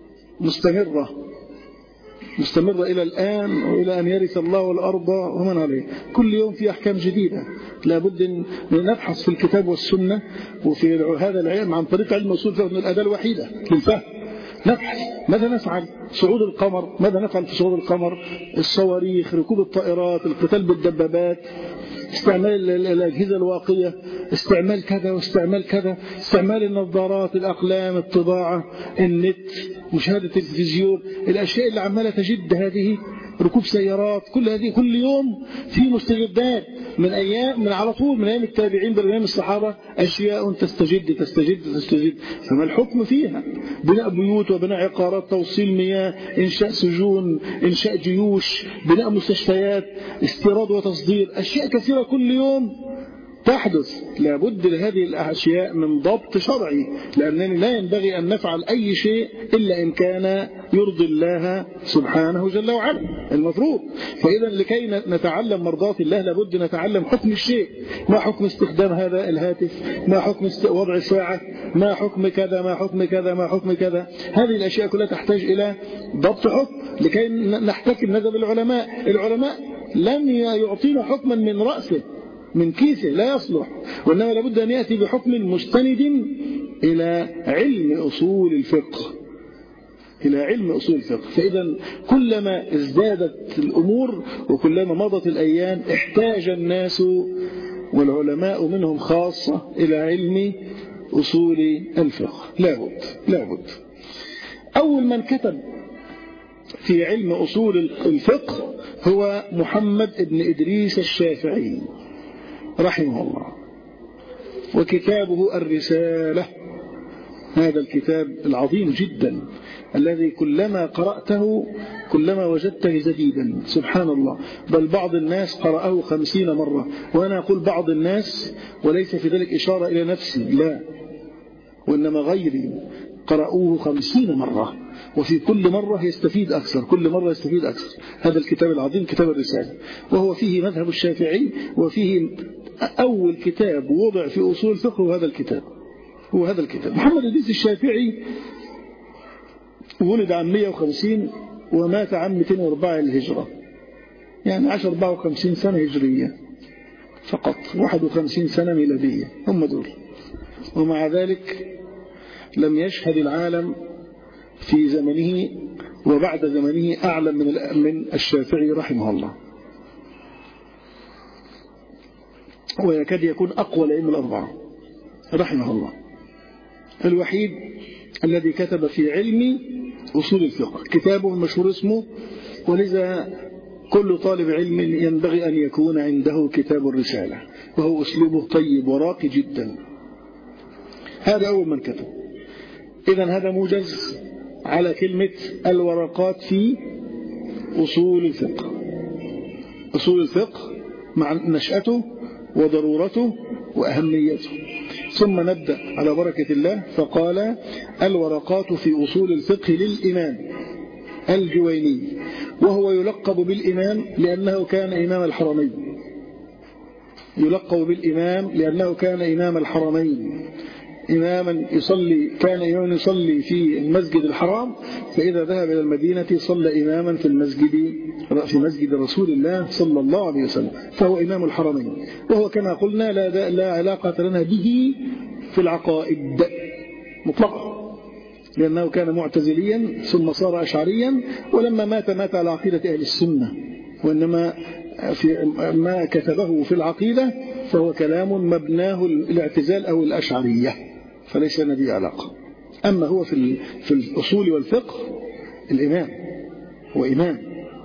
مستمرة إلى الآن وإلى أن يرث الله الأرض ومن عليه. كل يوم في أحكام جديدة، لابد أن نبحث في الكتاب والسنة وفي هذا العلم عن طريق علم أصول الفقه، الأداة الوحيدة للفهم. نبحث ماذا نفعل، صعود القمر، ماذا نفعل في صعود القمر، الصواريخ، ركوب الطائرات، القتال بالدبابات، استعمال الأجهزة الواقية، استعمال كذا واستعمال كذا، استعمال النظارات، الأقلام، الطباعة، النت، مشاهدة التلفزيون، الأشياء اللي عمالة تجد هذه، ركوب سيارات، كل هذه كل يوم في مستجدات من على طول من أيام التابعين بالأيام الصحابة، أشياء تستجد. فما الحكم فيها؟ بناء بيوت وبناء عقارات، توصيل مياه، إنشاء سجون، إنشاء جيوش، بناء مستشفيات، استيراد وتصدير، أشياء كثيرة كل يوم تحدث. لابد لهذه الأشياء من ضبط شرعي، لأننا لا ينبغي أن نفعل أي شيء إلا إن كان يرضي الله سبحانه جل وعلا المفروض. فإذا لكي نتعلم مرضات الله لابد نتعلم حكم الشيء. ما حكم استخدام هذا الهاتف، ما حكم وضع ساعة، ما حكم كذا، ما حكم كذا، ما حكم كذا. هذه الأشياء كلها تحتاج إلى ضبط حكم لكي نحتكم مذهب العلماء لم يعطينا حكما من رأسه من كيسه، لا يصلح، وإنما لابد أن يأتي بحكم مستند إلى علم أصول الفقه. فإذا كلما ازدادت الأمور وكلما مضت الأيام احتاج الناس والعلماء منهم خاصة إلى علم أصول الفقه. لابد. أول من كتب في علم أصول الفقه هو محمد بن إدريس الشافعي رحمه الله، وكتابه الرسالة هذا الكتاب العظيم جدا الذي كلما قرأته كلما وجدته جديدا، سبحان الله. بل بعض الناس قرأه 50 مرة، وأنا أقول بعض الناس وليس في ذلك إشارة إلى نفسي، لا، وإنما غيري قرأوه 50 مرة، وفي كل مرة يستفيد أكثر، كل مرة يستفيد أكثر. هذا الكتاب العظيم كتاب الرسالة، وهو فيه مذهب الشافعي، وفيه أول كتاب وضع في أصول الفقه، وهذا الكتاب هو هذا الكتاب. محمد إدريس الشافعي ولد عام 150 ومات عام 204 الهجرة، يعني 54 سنة هجرية فقط، 51 سنة ميلادية، هم دول. ومع ذلك لم يشهد العالم في زمنه وبعد زمنه أعلم من الشافعي رحمه الله، ويكاد يكون أقوى الأئمة الأربعة رحمه الله، الوحيد الذي كتب في علم أصول الفقه. كتابه المشهور اسمه، ولذا كل طالب علم ينبغي أن يكون عنده كتاب الرسالة، وهو أسلوبه طيب وراقي جدا. هذا أول من كتب. إذن هذا موجز على كلمة الورقات في أصول الفقه. أصول الفقه مع نشأته وضرورته وأهميته. ثم نبدأ على بركة الله. فقال الورقات في أصول الفقه للإمام الجويني، وهو يلقب بالإمام لأنه كان إمام الحرمين، يلقب بالإمام لأنه كان إمام الحرمين، إماما يصلي، كان إماما يصلي في المسجد الحرام، فإذا ذهب إلى المدينة صلى إماما في مسجد رسول الله صلى الله عليه وسلم، فهو إمام الحرمين. وهو كما قلنا لا علاقة لنا به في العقائد مطلقا، لأنه كان معتزليا ثم صار أشعريا، ولما مات على عقيدة أهل السنة، وإنما في ما كتبه في العقيدة فهو كلام مبناه الاعتزال أو الأشعرية، فليس لنا به علاقة. أما هو في الأصول والفقه الإمام، هو إمام.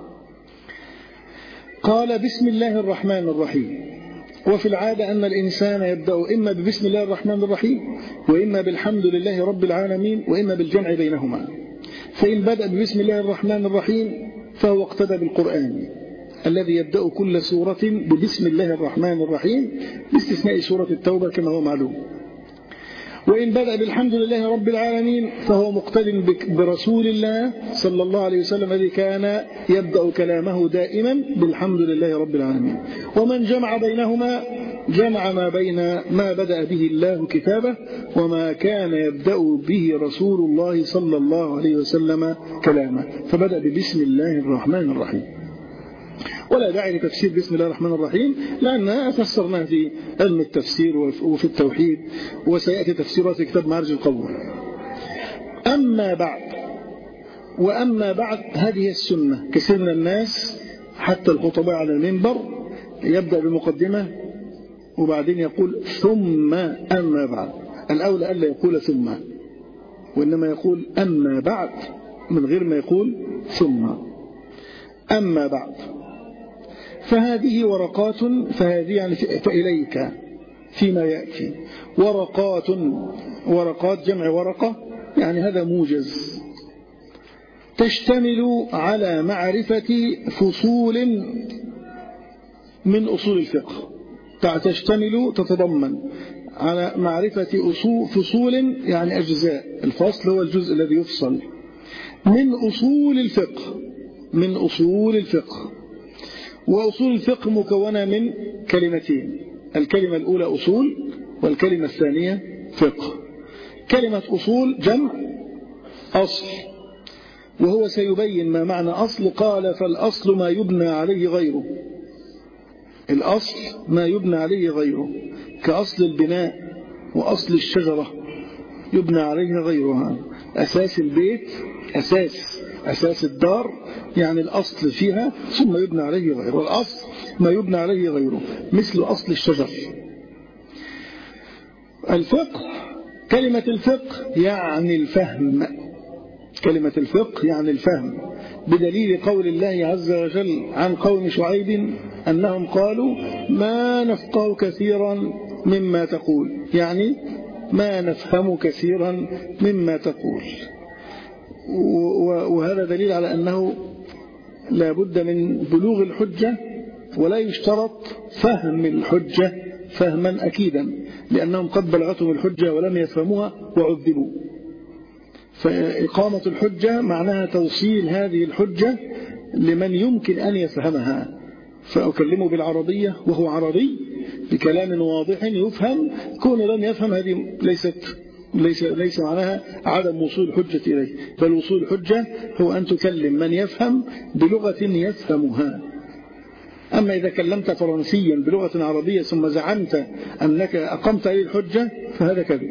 قال بسم الله الرحمن الرحيم. وفي العادة أن الإنسان يبدأ إما ببسم الله الرحمن الرحيم، وإما بالحمد لله رب العالمين، وإما بالجمع بينهما. فإن بدأ ببسم الله الرحمن الرحيم فهو اقتدى بالقرآن الذي يبدأ كل سورة ببسم الله الرحمن الرحيم، باستثناء سورة التوبة كما هو معلوم. وإن بدأ بالحمد لله رب العالمين فهو مقتد برسول الله صلى الله عليه وسلم الذي كان يبدأ كلامه دائما بالحمد لله رب العالمين. ومن جمع بينهما جمع ما بين ما بدأ به الله كتابه وما كان يبدأ به رسول الله صلى الله عليه وسلم كلامه، فبدأ ببسم الله الرحمن الرحيم. ولا داعي لتفسير بسم الله الرحمن الرحيم، لأنها فسرناها في علم التفسير وفي التوحيد، وسيأتي تفسيرها في كتاب معارج القبول. وأما بعد هذه السنة. كثير من الناس حتى الخطباء على المنبر يبدأ بمقدمة وبعدين يقول ثم أما بعد. الأولى ألا يقول ثم، وإنما يقول أما بعد من غير ما يقول ثم. أما بعد فهذه ورقات، فهذه يعني فإليك فيما يأتي ورقات جمع ورقة، يعني هذا موجز تشتمل على معرفة فصول من أصول الفقه، تتضمن على معرفة فصول يعني أجزاء. الفصل هو الجزء الذي يفصل من أصول الفقه. وأصول الفقه مكونة من كلمتين، الكلمة الأولى أصول، والكلمة الثانية فقه. كلمة أصول جمع أصل، وهو سيبين ما معنى أصل. قال فالأصل ما يبنى عليه غيره. الأصل ما يبنى عليه غيره، كأصل البناء وأصل الشجرة يبنى عليه غيرها. أساس البيت، أساس الدار، يعني الأصل فيها ثم يبنى عليه غيره. والأصل ما يبنى عليه غيره، مثل أصل الشجر. الفقه، كلمة الفقه يعني الفهم، كلمة الفقه يعني الفهم، بدليل قول الله عز وجل عن قوم شعيب أنهم قالوا ما نفقه كثيرا مما تقول، يعني ما نفهم كثيرا مما تقول. وهذا دليل على أنه لا بد من بلوغ الحجة، ولا يشترط فهم الحجة فهما أكيدا، لأنهم قد بلغتهم الحجة ولم يفهموها وعذبوا. فإقامة الحجة معناها توصيل هذه الحجة لمن يمكن أن يفهمها، فأكلمه بالعربية وهو عربي بكلام واضح يفهم. كون لم يفهم هذه ليس معناها عدم وصول الحجة إليه، بل وصول الحجة هو أن تكلم من يفهم بلغة يفهمها. أما إذا كلمت فرنسيا بلغة عربية ثم زعمت أنك أقمت عليه الحجة فهذا كذب.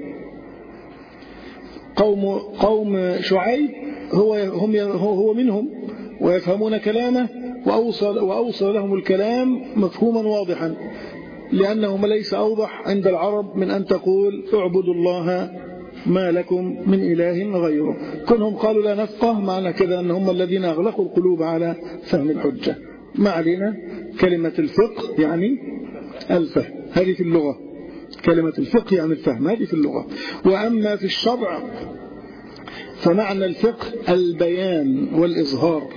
قوم شعيب هو منهم ويفهمون كلامه، وأوصل لهم الكلام مفهوما واضحا، لأنه ليس أوضح عند العرب من أن تقول اعبدوا الله ما لكم من إله غيره. كونهم قالوا لا نفقه معنى كذا أن هم الذين أغلقوا القلوب على فهم الحجة. ما علينا. كلمة الفقه يعني الفهم، هذه في اللغة. كلمة الفقه يعني الفهم، هذه في اللغة. وأما في الشرع فمعنى الفقه البيان والإظهار.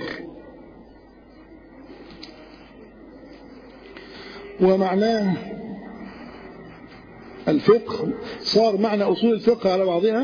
ومعناه الفقه صار معنى أصول الفقه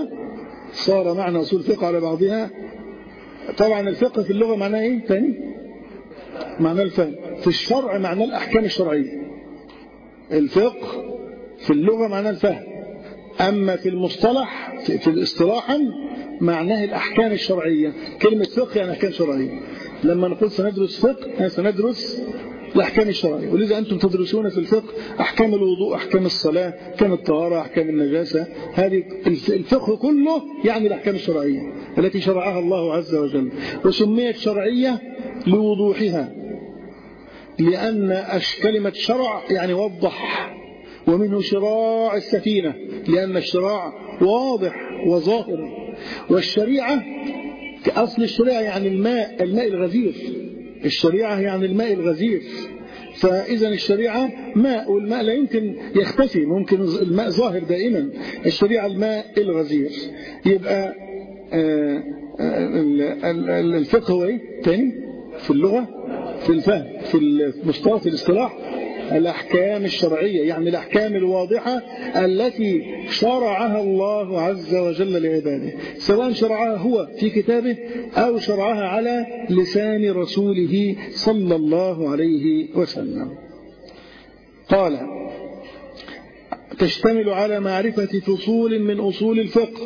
على بعضها. طبعا الفقه في اللغة معناه إيه ثاني؟ معنى الفهم. في الشرع معنى الأحكام الشرعية. الفقه في اللغة معنى الفهم، أما في المصطلح في الاصطلاحا معناه الأحكام الشرعية. كلمة فقه يعني أحكام شرعية. لما نقول سندرس فقه سندرس الأحكام الشرعية. ولذا أنتم تدرسون في الفقه أحكام الوضوء، أحكام الصلاة، أحكام الطهارة، أحكام النجاسة. هذه الفقه كله يعني الأحكام الشرعية التي شرعها الله عز وجل، وسميت شرعية لوضوحها، لأن كلمة شرع يعني وضح. ومنه شراع السفينة، لأن الشراع واضح وظاهر. والشريعة أصل الشريعة يعني الماء الغزير. الشريعة يعني الماء الغزير. فإذا الشريعة ماء، والماء لا يمكن يختفي، ممكن الماء ظاهر دائما. الشريعة الماء الغزير. يبقى الفقه هو ايه تاني في اللغة؟ في الفهم. في المصطلح في الاصطلاح الأحكام الشرعية، يعني الأحكام الواضحة التي شرعها الله عز وجل لعباده، سواء شرعها هو في كتابه أو شرعها على لسان رسوله صلى الله عليه وسلم. قال: تشتمل على معرفة فصول من أصول الفقه،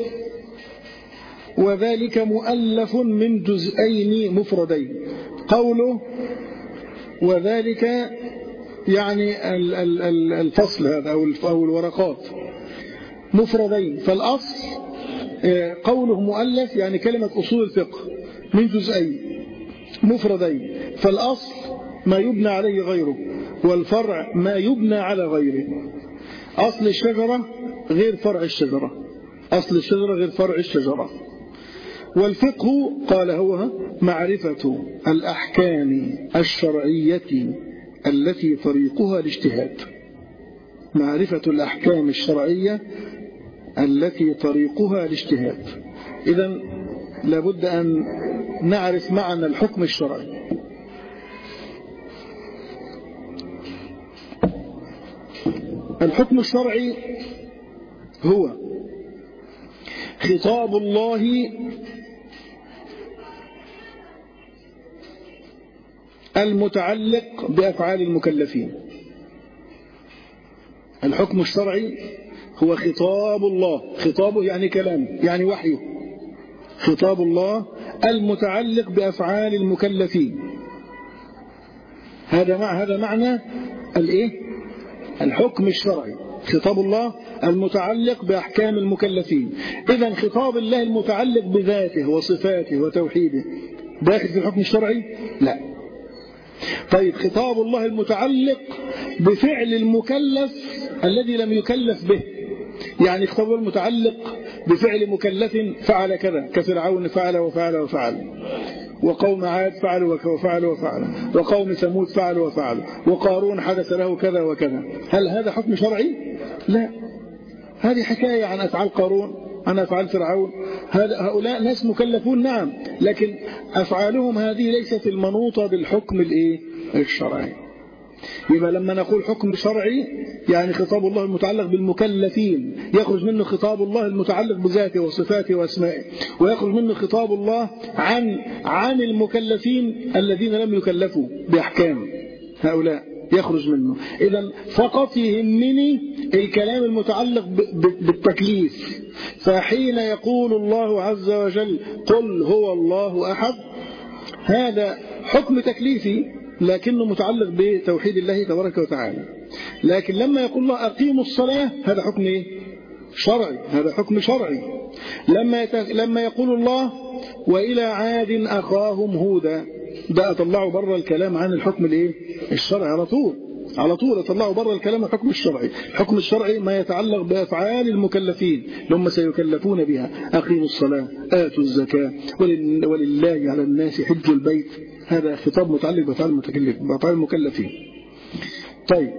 وذلك مؤلف من جزئين مفردين. قوله وذلك يعني الفصل هذا أو الورقات مفردين. فالأصل قوله مؤلف يعني كلمة أصول الفقه من جزئين مفردين. فالأصل ما يبنى عليه غيره، والفرع ما يبنى على غيره. أصل الشجرة غير فرع الشجرة، أصل الشجرة غير فرع الشجرة. والفقه قال هو معرفة الأحكام الشرعية التي طريقها الاجتهاد. معرفة الأحكام الشرعية التي طريقها الاجتهاد. إذن لابد أن نعرف معنى الحكم الشرعي. الحكم الشرعي هو خطاب الله المتعلق بأفعال المكلفين. الحكم الشرعي هو خطاب الله، خطابه يعني كلامه يعني وحيه، خطاب الله المتعلق بأفعال المكلفين. هذا معنى الحكم الشرعي، خطاب الله المتعلق بأحكام المكلفين. إذن خطاب الله المتعلق بذاته وصفاته وتوحيده داخل في الحكم الشرعي؟ لا. طيب خطاب الله المتعلق بفعل المكلف الذي لم يكلف به، يعني خطاب الله المتعلق بفعل مكلف فعل كذا، كفرعون فعل وفعل وفعل، وقوم عاد فعلوا وفعل وفعل، وقوم ثمود فعلوا وفعل، وقارون حدث له كذا وكذا. هل هذا حكم شرعي؟ لا. هذه حكاية عن أفعال قارون، عن أفعال فرعون. هؤلاء ناس مكلفون نعم، لكن أفعالهم هذه ليست المنوطة بالحكم الشرعي. يبقى لما نقول حكم شرعي يعني خطاب الله المتعلق بالمكلفين، يخرج منه خطاب الله المتعلق بذاته وصفاته واسمائه، ويخرج منه خطاب الله عن المكلفين الذين لم يكلفوا بأحكام، هؤلاء يخرج منه. إذن فقط يهمني الكلام المتعلق بالتكليف. فحين يقول الله عز وجل قل هو الله أحد، هذا حكم تكليفي لكنه متعلق بتوحيد الله تبارك وتعالى. لكن لما يقول الله أقيموا الصلاة، هذا حكم شرعي، هذا حكم شرعي. لما يقول الله وإلى عاد أخاهم هودا، ده أطلعوا بره الكلام عن الحكم الشرعي على طول أطلعوا بره الكلام الحكم الشرعي. الحكم الشرعي ما يتعلق بأفعال المكلفين هم سيكلفون بها، أقيموا الصلاة آتوا الزكاة ولله على الناس حج البيت، هذا خطاب متعلق بأفعال المكلفين. طيب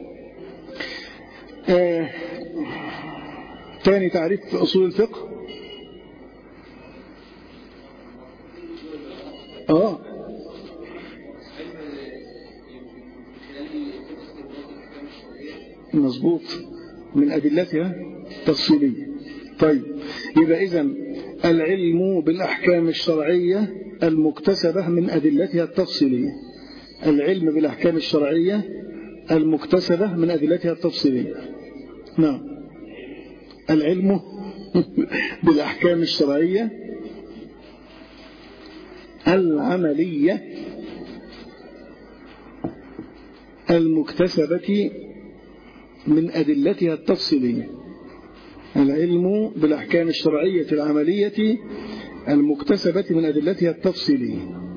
ثاني تعريف في أصول الفقه. مظبوط، من أدلتها تفصيلية. طيب يبقى إذن العلم بالأحكام الشرعية المكتسبة من أدلتها التفصيلية، العلم بالأحكام الشرعية المكتسبة من أدلتها التفصيلية. نعم، العلم بالأحكام الشرعية العملية المكتسبة من أدلتها التفصيلية، العلم بالأحكام الشرعية العملية المكتسبة من أدلتها التفصيلية.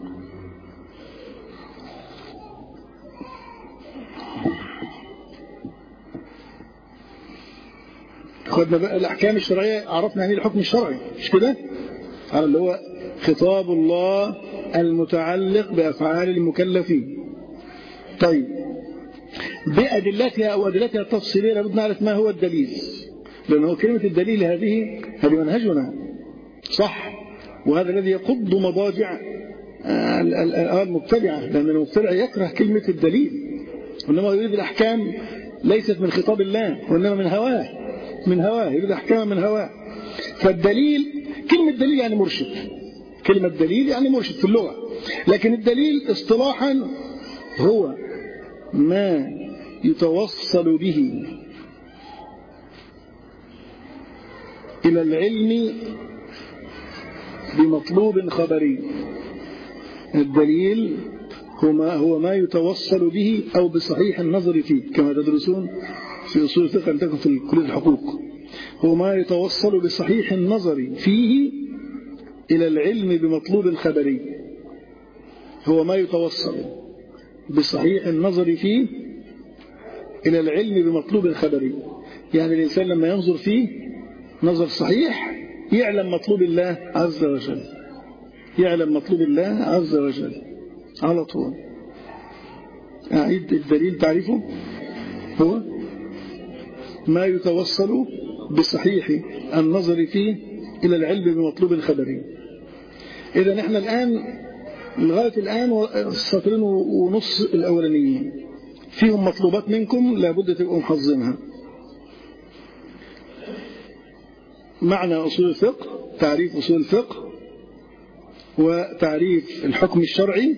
خدنا بقى الأحكام الشرعية، عرفنا يعني الحكم الشرعي مش كده؟ اللي هو خطاب الله المتعلق بأفعال المكلفين. طيب بأدلتها أو أدلتها التفصيلية لابد نعرف ما هو الدليل، لأنه كلمة الدليل هذه منهجنا صح، وهذا الذي يقض مضاجع المبتدعة، لأن المبتدع يكره كلمة الدليل، وإنما يريد الأحكام ليست من خطاب الله وإنما من هواه يريد أحكام من هواه. فالدليل، كلمة دليل يعني مرشد، كلمة دليل يعني مرشد في اللغة، لكن الدليل اصطلاحا هو ما يتوصل به إلى العلم بمطلوب خبري. الدليل هو ما يتوصل به أو بصحيح النظر فيه، كما تدرسون في أصول الفقه أن تكون في كلية الحقوق، هو ما يتوصل بصحيح النظر فيه إلى العلم بمطلوب خبري، هو ما يتوصل بصحيح النظر فيه إلى العلم بمطلوب خبري. يعني الإنسان لما ينظر فيه نظر صحيح يعلم مطلوب الله عز وجل، يعلم مطلوب الله عز وجل على طول. أعيد الدليل تعرفه، هو ما يتوصل بصحيح النظر فيه إلى العلم بمطلوب خبري. إذا نحن الآن لغاية الآن السطرين ونص الأولانيين فيهم مطلوبات منكم لابد تبقوا محظمها. معنى أصول الفقه، تعريف أصول الفقه، وتعريف الحكم الشرعي،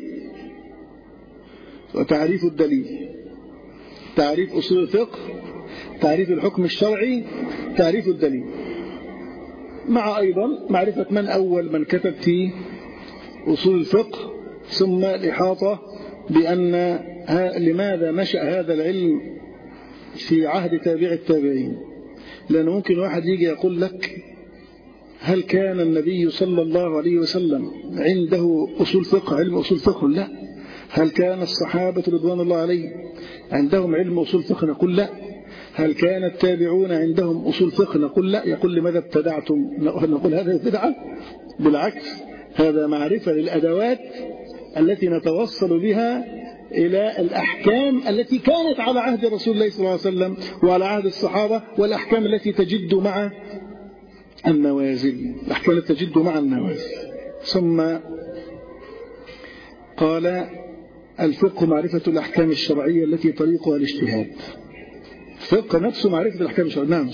وتعريف الدليل. تعريف أصول الفقه، تعريف الحكم الشرعي، تعريف الدليل، مع أيضا معرفة من أول من كتب في أصول الفقه، ثم الإحاطة بأن لماذا نشأ هذا العلم في عهد تابع التابعين. لأنه ممكن واحد يجي يقول لك هل كان النبي صلى الله عليه وسلم عنده أصول فقه، علم أصول فقه؟ لا. هل كان الصحابة رضوان الله عليهم عندهم علم أصول فقه؟ نقول لا. هل كان التابعون عندهم أصول فقه؟ نقول لا. يقول لماذا ابتدعتم؟ نقول هذا بدعة، بالعكس هذا معرفة للأدوات التي نتوصل بها إلى الأحكام التي كانت على عهد رسول الله صلى الله عليه وسلم وعلى عهد الصحابة، والأحكام التي تجد مع النوازل، الأحكام التي تجد مع النوازل. ثم قال الفقه معرفة الأحكام الشرعية التي طريقها الاجتهاد. الفقه نفسه معرفة الأحكام الشرعية. نعم.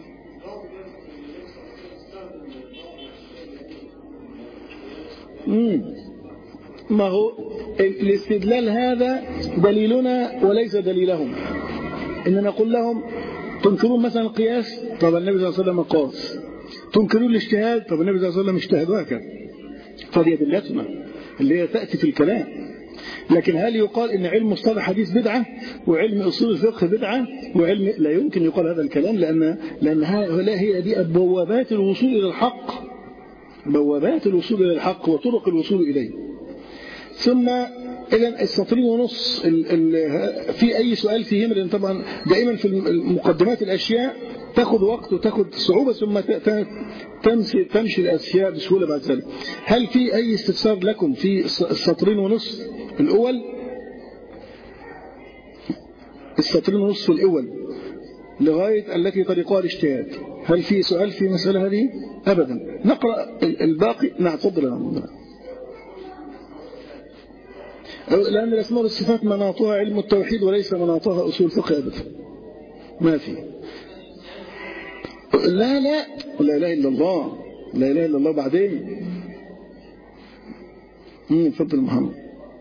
ما هو الاستدلال هذا دليلنا وليس دليلهم. إن نقول لهم تنكرون مثلا القياس، طب النبي صلى الله عليه وسلم قاس. تنكرون الاجتهاد، طب النبي صلى الله عليه وسلم اجتهد، وهكذا. فهذه أدلتنا اللي هي تأتي في الكلام. لكن هل يقال إن علم مصطلح حديث بدعة وعلم أصول الفقه بدعة وعلم؟ لا يمكن يقال هذا الكلام، لأن هي دي بوابات الوصول إلى الحق، بوابات الوصول إلى الحق وطرق الوصول إليه. ثم إذا السطرين ونص في أي سؤال فيهم، لأن طبعا دائما في المقدمات الأشياء تأخذ وقت وتأخذ صعوبة، ثم تمشي الأشياء بسهولة بعد ذلك. هل في أي استفسار لكم في السطرين ونص الأول؟ السطرين ونص الأول لغاية التي طريقها الاجتهاد، هل في سؤال في مسألة هذه؟ أبدا. نقرأ الباقي. نعم تفضل. لأن الأسماء والصفات مناطها علم التوحيد وليس مناطها أصول فقه أبدا. ما في. لا إله إلا الله، لا إله إلا الله. بعدين تفضل محمد.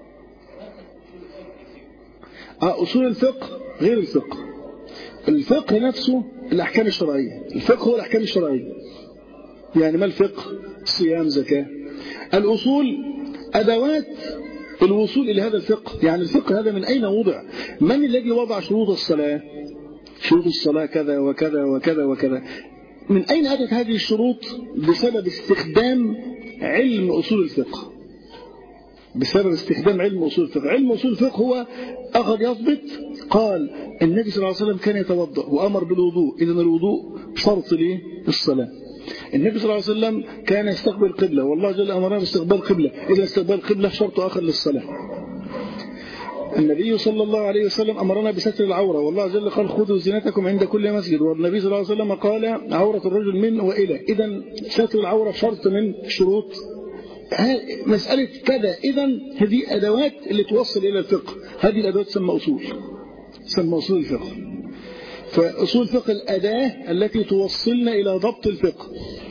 أصول الفقه غير الفقه. الفقه نفسه الأحكام الشرعية. الفقه هو الأحكام الشرعية. يعني ما الفقه؟ صيام، زكاة. الأصول أدوات الوصول إلى هذا الفقه. يعني الفقه هذا من أين وضع؟ من الذي وضع شروط الصلاة؟ شروط الصلاة كذا وكذا وكذا وكذا. من أين أتت هذه الشروط؟ بسبب استخدام علم أصول الفقه. بسبب استخدام علم أصول الفقه. علم أصول الفقه هو أخذ يضبط. قال النبي صلى الله عليه وسلم كان يتوضأ وأمر بالوضوء، إذن الوضوء شرط للصلاة. النبي صلى الله عليه وسلم كان يستقبل القبلة، والله جل أمرنا باستقبال القبلة، إذا استقبال القبلة شرط آخر للصلاة. النبي صلى الله عليه وسلم أمرنا بستر العورة، والله جل قال خذوا زينتكم عند كل مسجد، والنبي صلى الله عليه وسلم قال عورة الرجل من وإلى. إذن ستر العورة شرط من شروط مسألة كذا. إذن هذه أدوات اللي توصل إلى الفقه. هذه الأدوات تسمى أصول، تسمى أصول الفقه. فأصول الفقه الأداة التي توصلنا إلى ضبط الفقه.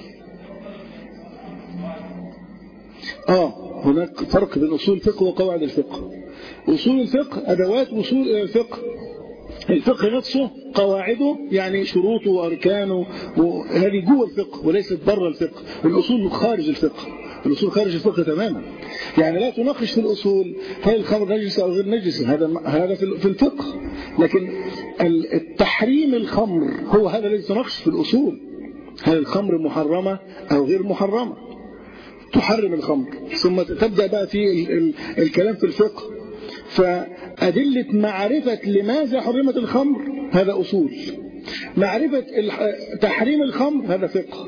هناك فرق بين أصول الفقه وقواعد الفقه. أصول الفقه أدوات وصول إلى الفقه. الفقه نفسه قواعده يعني شروطه وأركانه، وهذه جوه الفقه وليست بره الفقه. الأصول خارج الفقه. الأصول خارج الفقه تماما. يعني لا تناقش في الأصول هل الخمر نجس أو غير نجس، هذا في الفقه. لكن التحريم الخمر هو هذا الذي تناقش في الأصول. هل الخمر محرمة أو غير محرمة؟ تحرم الخمر، ثم تبدأ بقى في الكلام في الفقه. فأدلة معرفة لماذا حرمت الخمر هذا أصول. معرفة تحريم الخمر هذا فقه.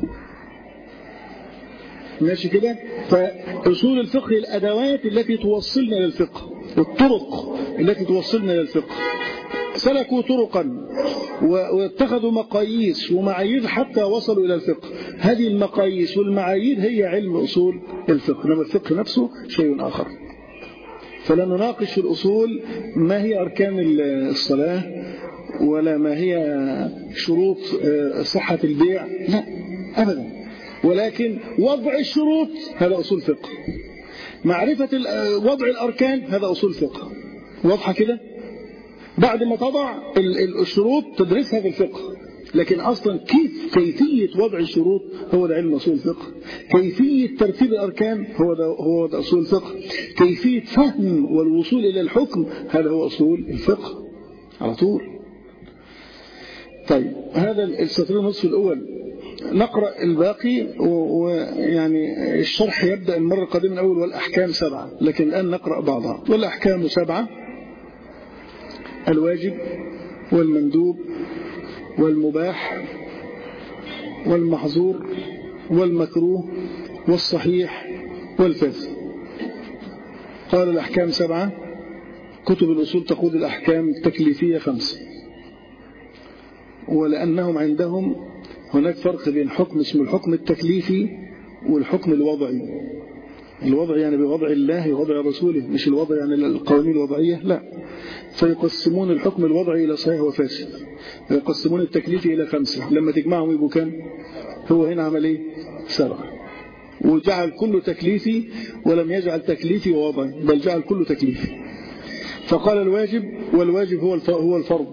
ماشي كده؟ فأصول الفقه الأدوات التي توصلنا إلى الفقه، الطرق التي توصلنا إلى الفقه. سلكوا طرقا واتخذوا مقاييس ومعايير حتى وصلوا إلى الفقه. هذه المقاييس والمعايير هي علم أصول الفقه. إنما الفقه نفسه شيء آخر. فلا نناقش في الأصول ما هي أركان الصلاة ولا ما هي شروط صحة البيع، لا أبدا. ولكن وضع الشروط هذا أصول فقه. معرفة وضع الأركان هذا أصول فقه. واضحة كده؟ بعد ما تضع الشروط تدرسها في الفقه. لكن أصلا كيفية وضع الشروط هو ده علم أصول الفقه. كيفية ترتيب الأركان هو ده أصول الفقه. كيفية فهم والوصول إلى الحكم هذا هو أصول الفقه على طول. طيب هذا السطر النصف الأول. نقرأ الباقي، ويعني الشرح يبدأ المرة القادمة الأول والأحكام 7، لكن الآن نقرأ بعضها. والأحكام 7: الواجب والمندوب والمباح والمحظور والمكروه والصحيح والفاسد. قال الأحكام 7: كتب الأصول تقول الأحكام التكليفية 5، ولأنهم عندهم هناك فرق بين حكم اسمه الحكم التكليفي والحكم الوضعي. الوضع يعني بوضع الله ووضع رسوله، مش الوضع يعني القوانين الوضعية، لا. فيقسمون الحكم الوضعي إلى صحيح وفاسد، ويقسمون التكليفي إلى 5. لما تجمعهم يبقوا كم؟ هو هنا عمل ايه؟ 7، وجعل كله تكليفي ولم يجعل تكليفي ووضعي، بل جعل كله تكليفي. فقال الواجب، والواجب هو الفرض،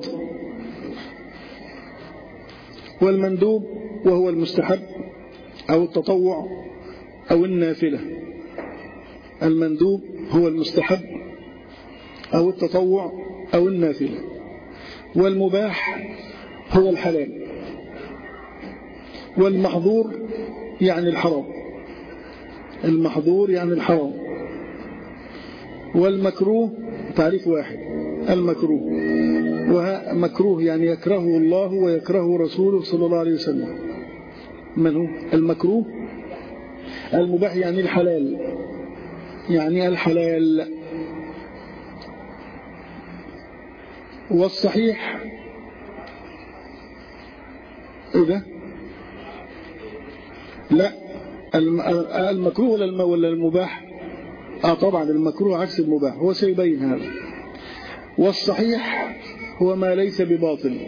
والمندوب وهو المستحب أو التطوع أو النافلة. المندوب هو المستحب أو التطوع أو النافلة، والمباح هو الحلال، والمحظور يعني الحرام، المحظور يعني الحرام، والمكروه تعريف واحد، المكروه ومكروه يعني يكرهه الله ويكرهه رسوله صلى الله عليه وسلم. من هو المكروه؟ المباح يعني الحلال، يعني الحلال. والصحيح إذا لا المكروه ولا المباح؟ طبعا المكروه عكس المباح، هو سيبين هذا. والصحيح هو ما ليس بباطل،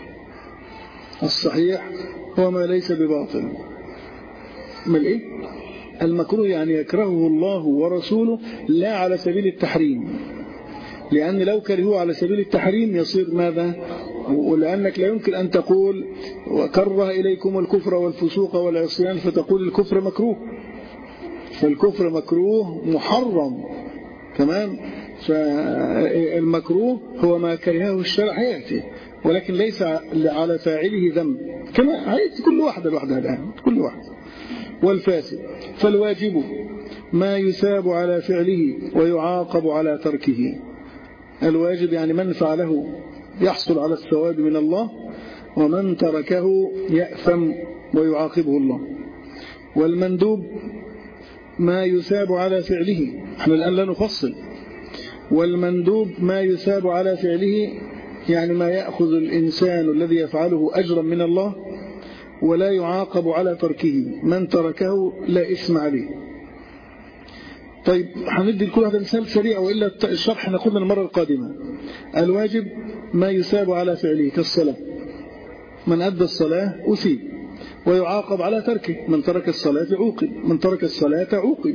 الصحيح هو ما ليس بباطل. من ايه؟ المكروه يعني يكرهه الله ورسوله لا على سبيل التحريم، لأن لو كرهوه على سبيل التحريم يصير ماذا؟ ولأنك لا يمكن أن تقول وكره إليكم الكفر والفسوق والعصيان فتقول الكفر مكروه، فالكفر مكروه محرم. تمام؟ فالمكروه هو ما كرهه الشرع حياتي، ولكن ليس على فاعله ذنب، كما عيت كل واحدة لوحدها الآن، كل واحدة. والفاسد فالواجب ما يثاب على فعله ويعاقب على تركه. الواجب يعني من فعله يحصل على الثواب من الله، ومن تركه يأثم ويعاقبه الله. والمندوب ما يثاب على فعله، احنا الآن لا نفصل. والمندوب ما يثاب على فعله يعني ما يأخذ الإنسان الذي يفعله أجرا من الله ولا يعاقب على تركه، من تركه لا إثم عليه. طيب هندي لكل هذا مثال سريع، وإلا الشرح ناخذنا المرة القادمة. الواجب ما يثاب على فعله كالصلاة، من أدى الصلاة أثيب ويعاقب على تركه، من ترك الصلاة عوقب، من ترك الصلاة عوقب.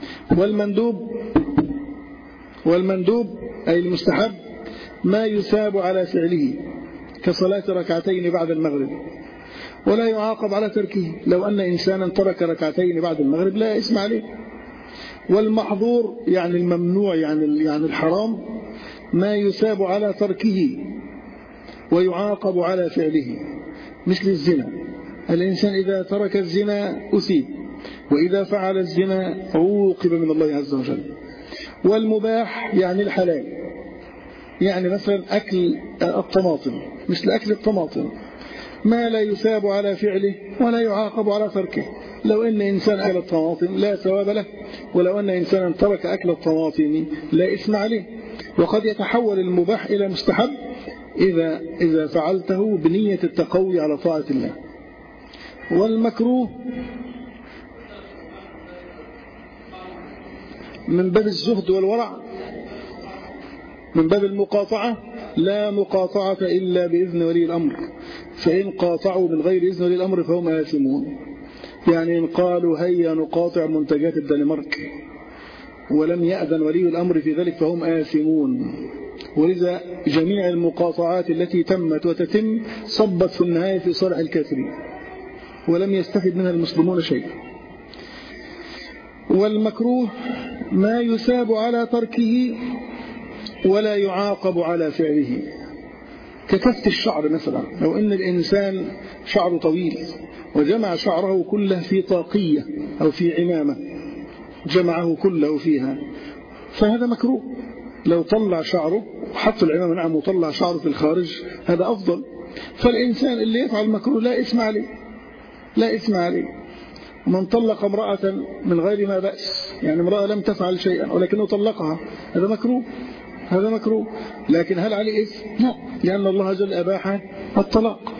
والمندوب أي المستحب ما يثاب على فعله كصلاة ركعتين بعد المغرب ولا يعاقب على تركه، لو أن إنسانا ترك ركعتين بعد المغرب لا إثم عليه. والمحظور يعني الممنوع يعني الحرام ما يثاب على تركه ويعاقب على فعله، مثل الزنا، الإنسان إذا ترك الزنا أثيب، وإذا فعل الزنا عوقب من الله عز وجل. والمباح يعني الحلال، يعني مثلا أكل الطماطم، مثل أكل الطماطم ما لا يثاب على فعله ولا يعاقب على تركه، لو أن إنسان أكل الطماطم لا ثواب له، ولو أن إنسانا ترك أكل الطماطم لا إثم عليه. وقد يتحول المباح إلى مستحب إذا فعلته بنية التقوي على طاعة الله. والمكروه من باب الزهد والورع، من باب المقاطعة، لا مقاطعة إلا بإذن ولي الأمر، فإن قاطعوا من غير إذن ولي الأمر فهم آثمون. يعني إن قالوا هيا نقاطع منتجات الدنمارك ولم يأذن ولي الأمر في ذلك فهم آثمون. ولذا جميع المقاطعات التي تمت وتتم صبت في النهاية في صالح الكافرين ولم يستفد منها المسلمون شيئا. والمكروه ما يثاب على تركه ولا يعاقب على فعله ككفت الشعر مثلا، لو أن الإنسان شعره طويل وجمع شعره كله في طاقية أو في عمامة، جمعه كله فيها، فهذا مكروه. لو طلع شعره وحط العمامة نعم وطلع شعره في الخارج هذا أفضل. فالإنسان اللي يفعل مكروه لا إثم عليه، لا إثم عليه. من طلق امرأة من غير ما بأس، يعني امرأة لم تفعل شيئا ولكنه طلقها، هذا مكروه. هذا مكروه. لكن هل عليه إثم؟ لا، لأن الله جل أباح الطلاق.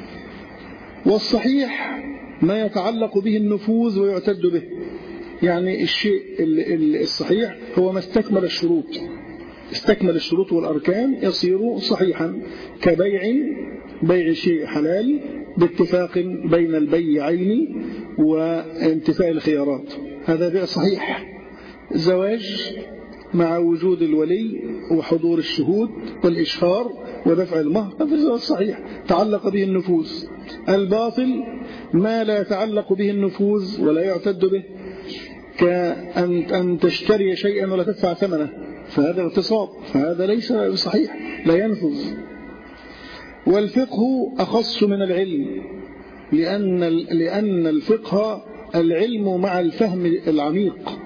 والصحيح ما يتعلق به النفوذ ويعتد به، يعني الشيء الصحيح هو ما استكمل الشروط، استكمل الشروط والأركان يصير صحيحا، بيع شيء حلال باتفاق بين البيعين وانتفاء الخيارات، هذا بيع صحيح. زواج مع وجود الولي وحضور الشهود والإشهار ودفع المهر، هذا زواج صحيح تعلق به النفوذ. الباطل ما لا يتعلق به النفوذ ولا يعتد به، كأن تشتري شيئا ولا تدفع ثمنه، فهذا اغتصاب، فهذا ليس صحيح لا ينفذ. والفقه أخص من العلم، لأن الفقه العلم مع الفهم العميق،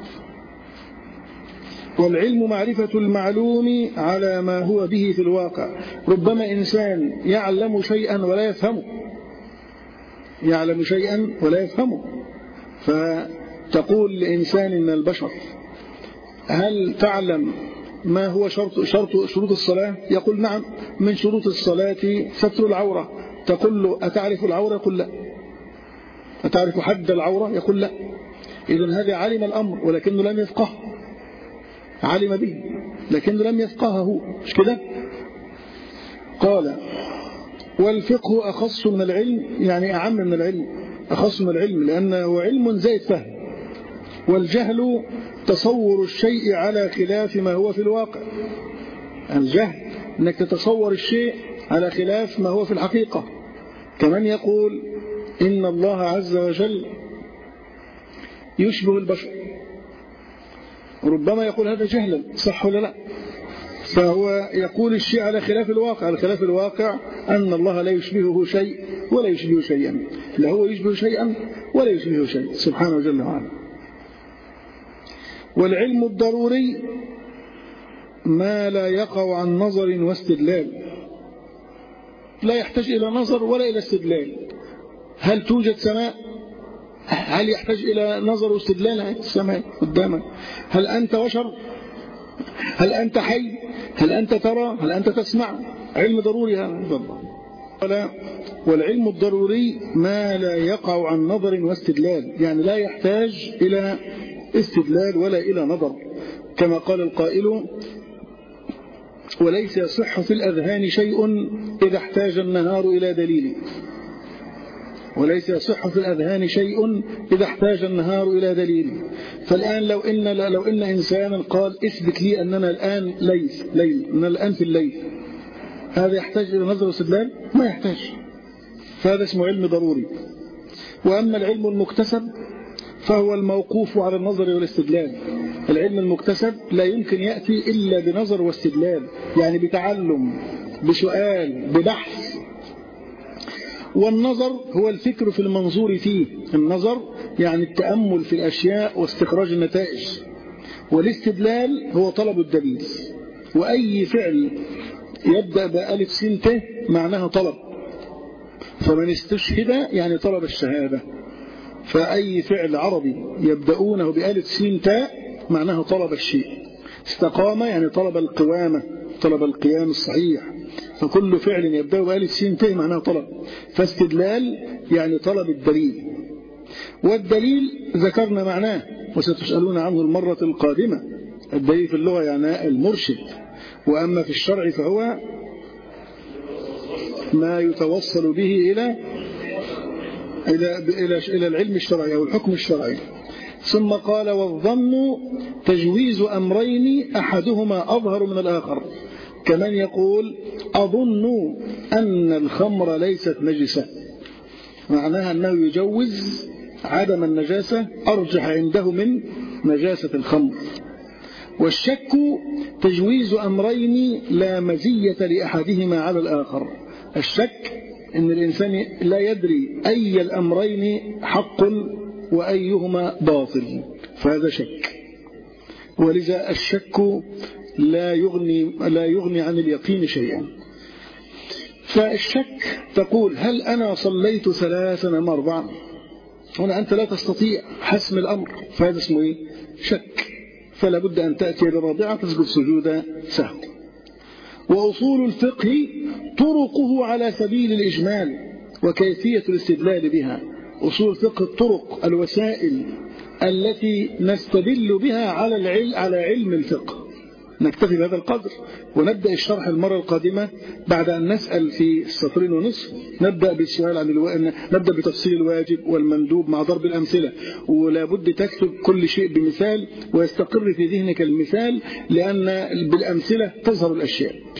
والعلم معرفة المعلوم على ما هو به في الواقع. ربما إنسان يعلم شيئا ولا يفهمه، يعلم شيئا ولا يفهمه، فتقول لإنسان من البشر هل تعلم ما هو شروط الصلاة؟ يقول نعم، من شروط الصلاة ستر العورة. تقول له أتعرف العورة؟ يقول لا. أتعرف حد العورة؟ يقول لا. إذن هذا علم الأمر ولكنه لم يفقه، علم به لكنه لم يفقهه، مش كده؟ قال والفقه أخص من العلم، يعني أعم من العلم، أخص من العلم لأنه علم زائد فهم. والجهل تصور الشيء على خلاف ما هو في الواقع. الجهل أنك تتصور الشيء على خلاف ما هو في الحقيقة. كمن يقول إن الله عز وجل يشبه البشر، ربما يقول هذا جهلا، صح ولا لا؟ فهو يقول الشيء على خلاف الواقع. على خلاف الواقع أن الله لا يشبهه شيء ولا يشبهه شيئا، لا هو يشبه شيئا ولا يشبهه شيء سبحانه جل وعلا. والعلم الضروري ما لا يقع عن نظر واستدلال، لا يحتاج إلى نظر ولا إلى استدلال. هل توجد سماء؟ هل يحتاج إلى نظر واستدلال؟ السماء قدامك. هل أنت بشر؟ هل أنت حي؟ هل أنت ترى؟ هل أنت تسمع؟ علم ضروري هذا. والعلم الضروري ما لا يقع عن نظر واستدلال، يعني لا يحتاج إلى استدلال ولا إلى نظر، كما قال القائل وليس يصح في الأذهان شيء إذا احتاج النهار إلى دليل. وليس يصح في الأذهان شيء إذا احتاج النهار إلى دليل. فالآن لو إن إنسانا قال اثبت لي أننا الآن ليل، أننا الآن في الليل، هذا يحتاج إلى نظر واستدلال؟ ما يحتاج. فهذا اسمه علم ضروري. وأما العلم المكتسب فهو الموقوف على النظر والاستدلال. العلم المكتسب لا يمكن يأتي إلا بنظر واستدلال، يعني بتعلم، بسؤال، ببحث. والنظر هو الفكر في المنظور فيه، النظر يعني التأمل في الأشياء واستخراج النتائج. والاستدلال هو طلب الدليل. وأي فعل يبدأ بألف سين ت معناها طلب، فمن استشهد يعني طلب الشهادة. فأي فعل عربي يبدأونه بألف سين تاء معناه طلب الشيء. استقام يعني طلب القوامة، طلب القيام الصحيح. فكل فعل يبدأ بألف سين تاء معناه طلب. فاستدلال يعني طلب الدليل. والدليل ذكرنا معناه وستسألون عنه المرة القادمة. الدليل في اللغة يعني المرشد، وأما في الشرع فهو ما يتوصل به إلى العلم الشرعي أو الحكم الشرعي. ثم قال والظن تجويز أمرين أحدهما أظهر من الآخر، كمن يقول أظن أن الخمر ليست نجسة، معناها أنه يجوز عدم النجاسة أرجح عنده من نجاسة الخمر. والشك تجويز أمرين لا مزية لأحدهما على الآخر. الشك إن الإنسان لا يدري أي الأمرين حق وأيهما باطل، فهذا شك. ولذا الشك لا يغني عن اليقين شيئا. فالشك تقول هل أنا صليت 3 أم 4؟ هنا أنت لا تستطيع حسم الأمر، فهذا اسمه شك. فلا بد أن تأتي بالرابعة تسجد سجود سهو. وأصول الفقه طرقه على سبيل الإجمال وكيفية الاستدلال بها. أصول الفقه الطرق الوسائل التي نستدل بها على علم الفقه. نكتفي بهذا القدر ونبدأ الشرح المرة القادمة بعد أن نسأل في السطرين ونصف. نبدأ بالسؤال عن نبدأ بتفصيل الواجب والمندوب مع ضرب الأمثلة، ولا بد تكتب كل شيء بمثال ويستقر في ذهنك المثال، لأن بالأمثلة تظهر الأشياء.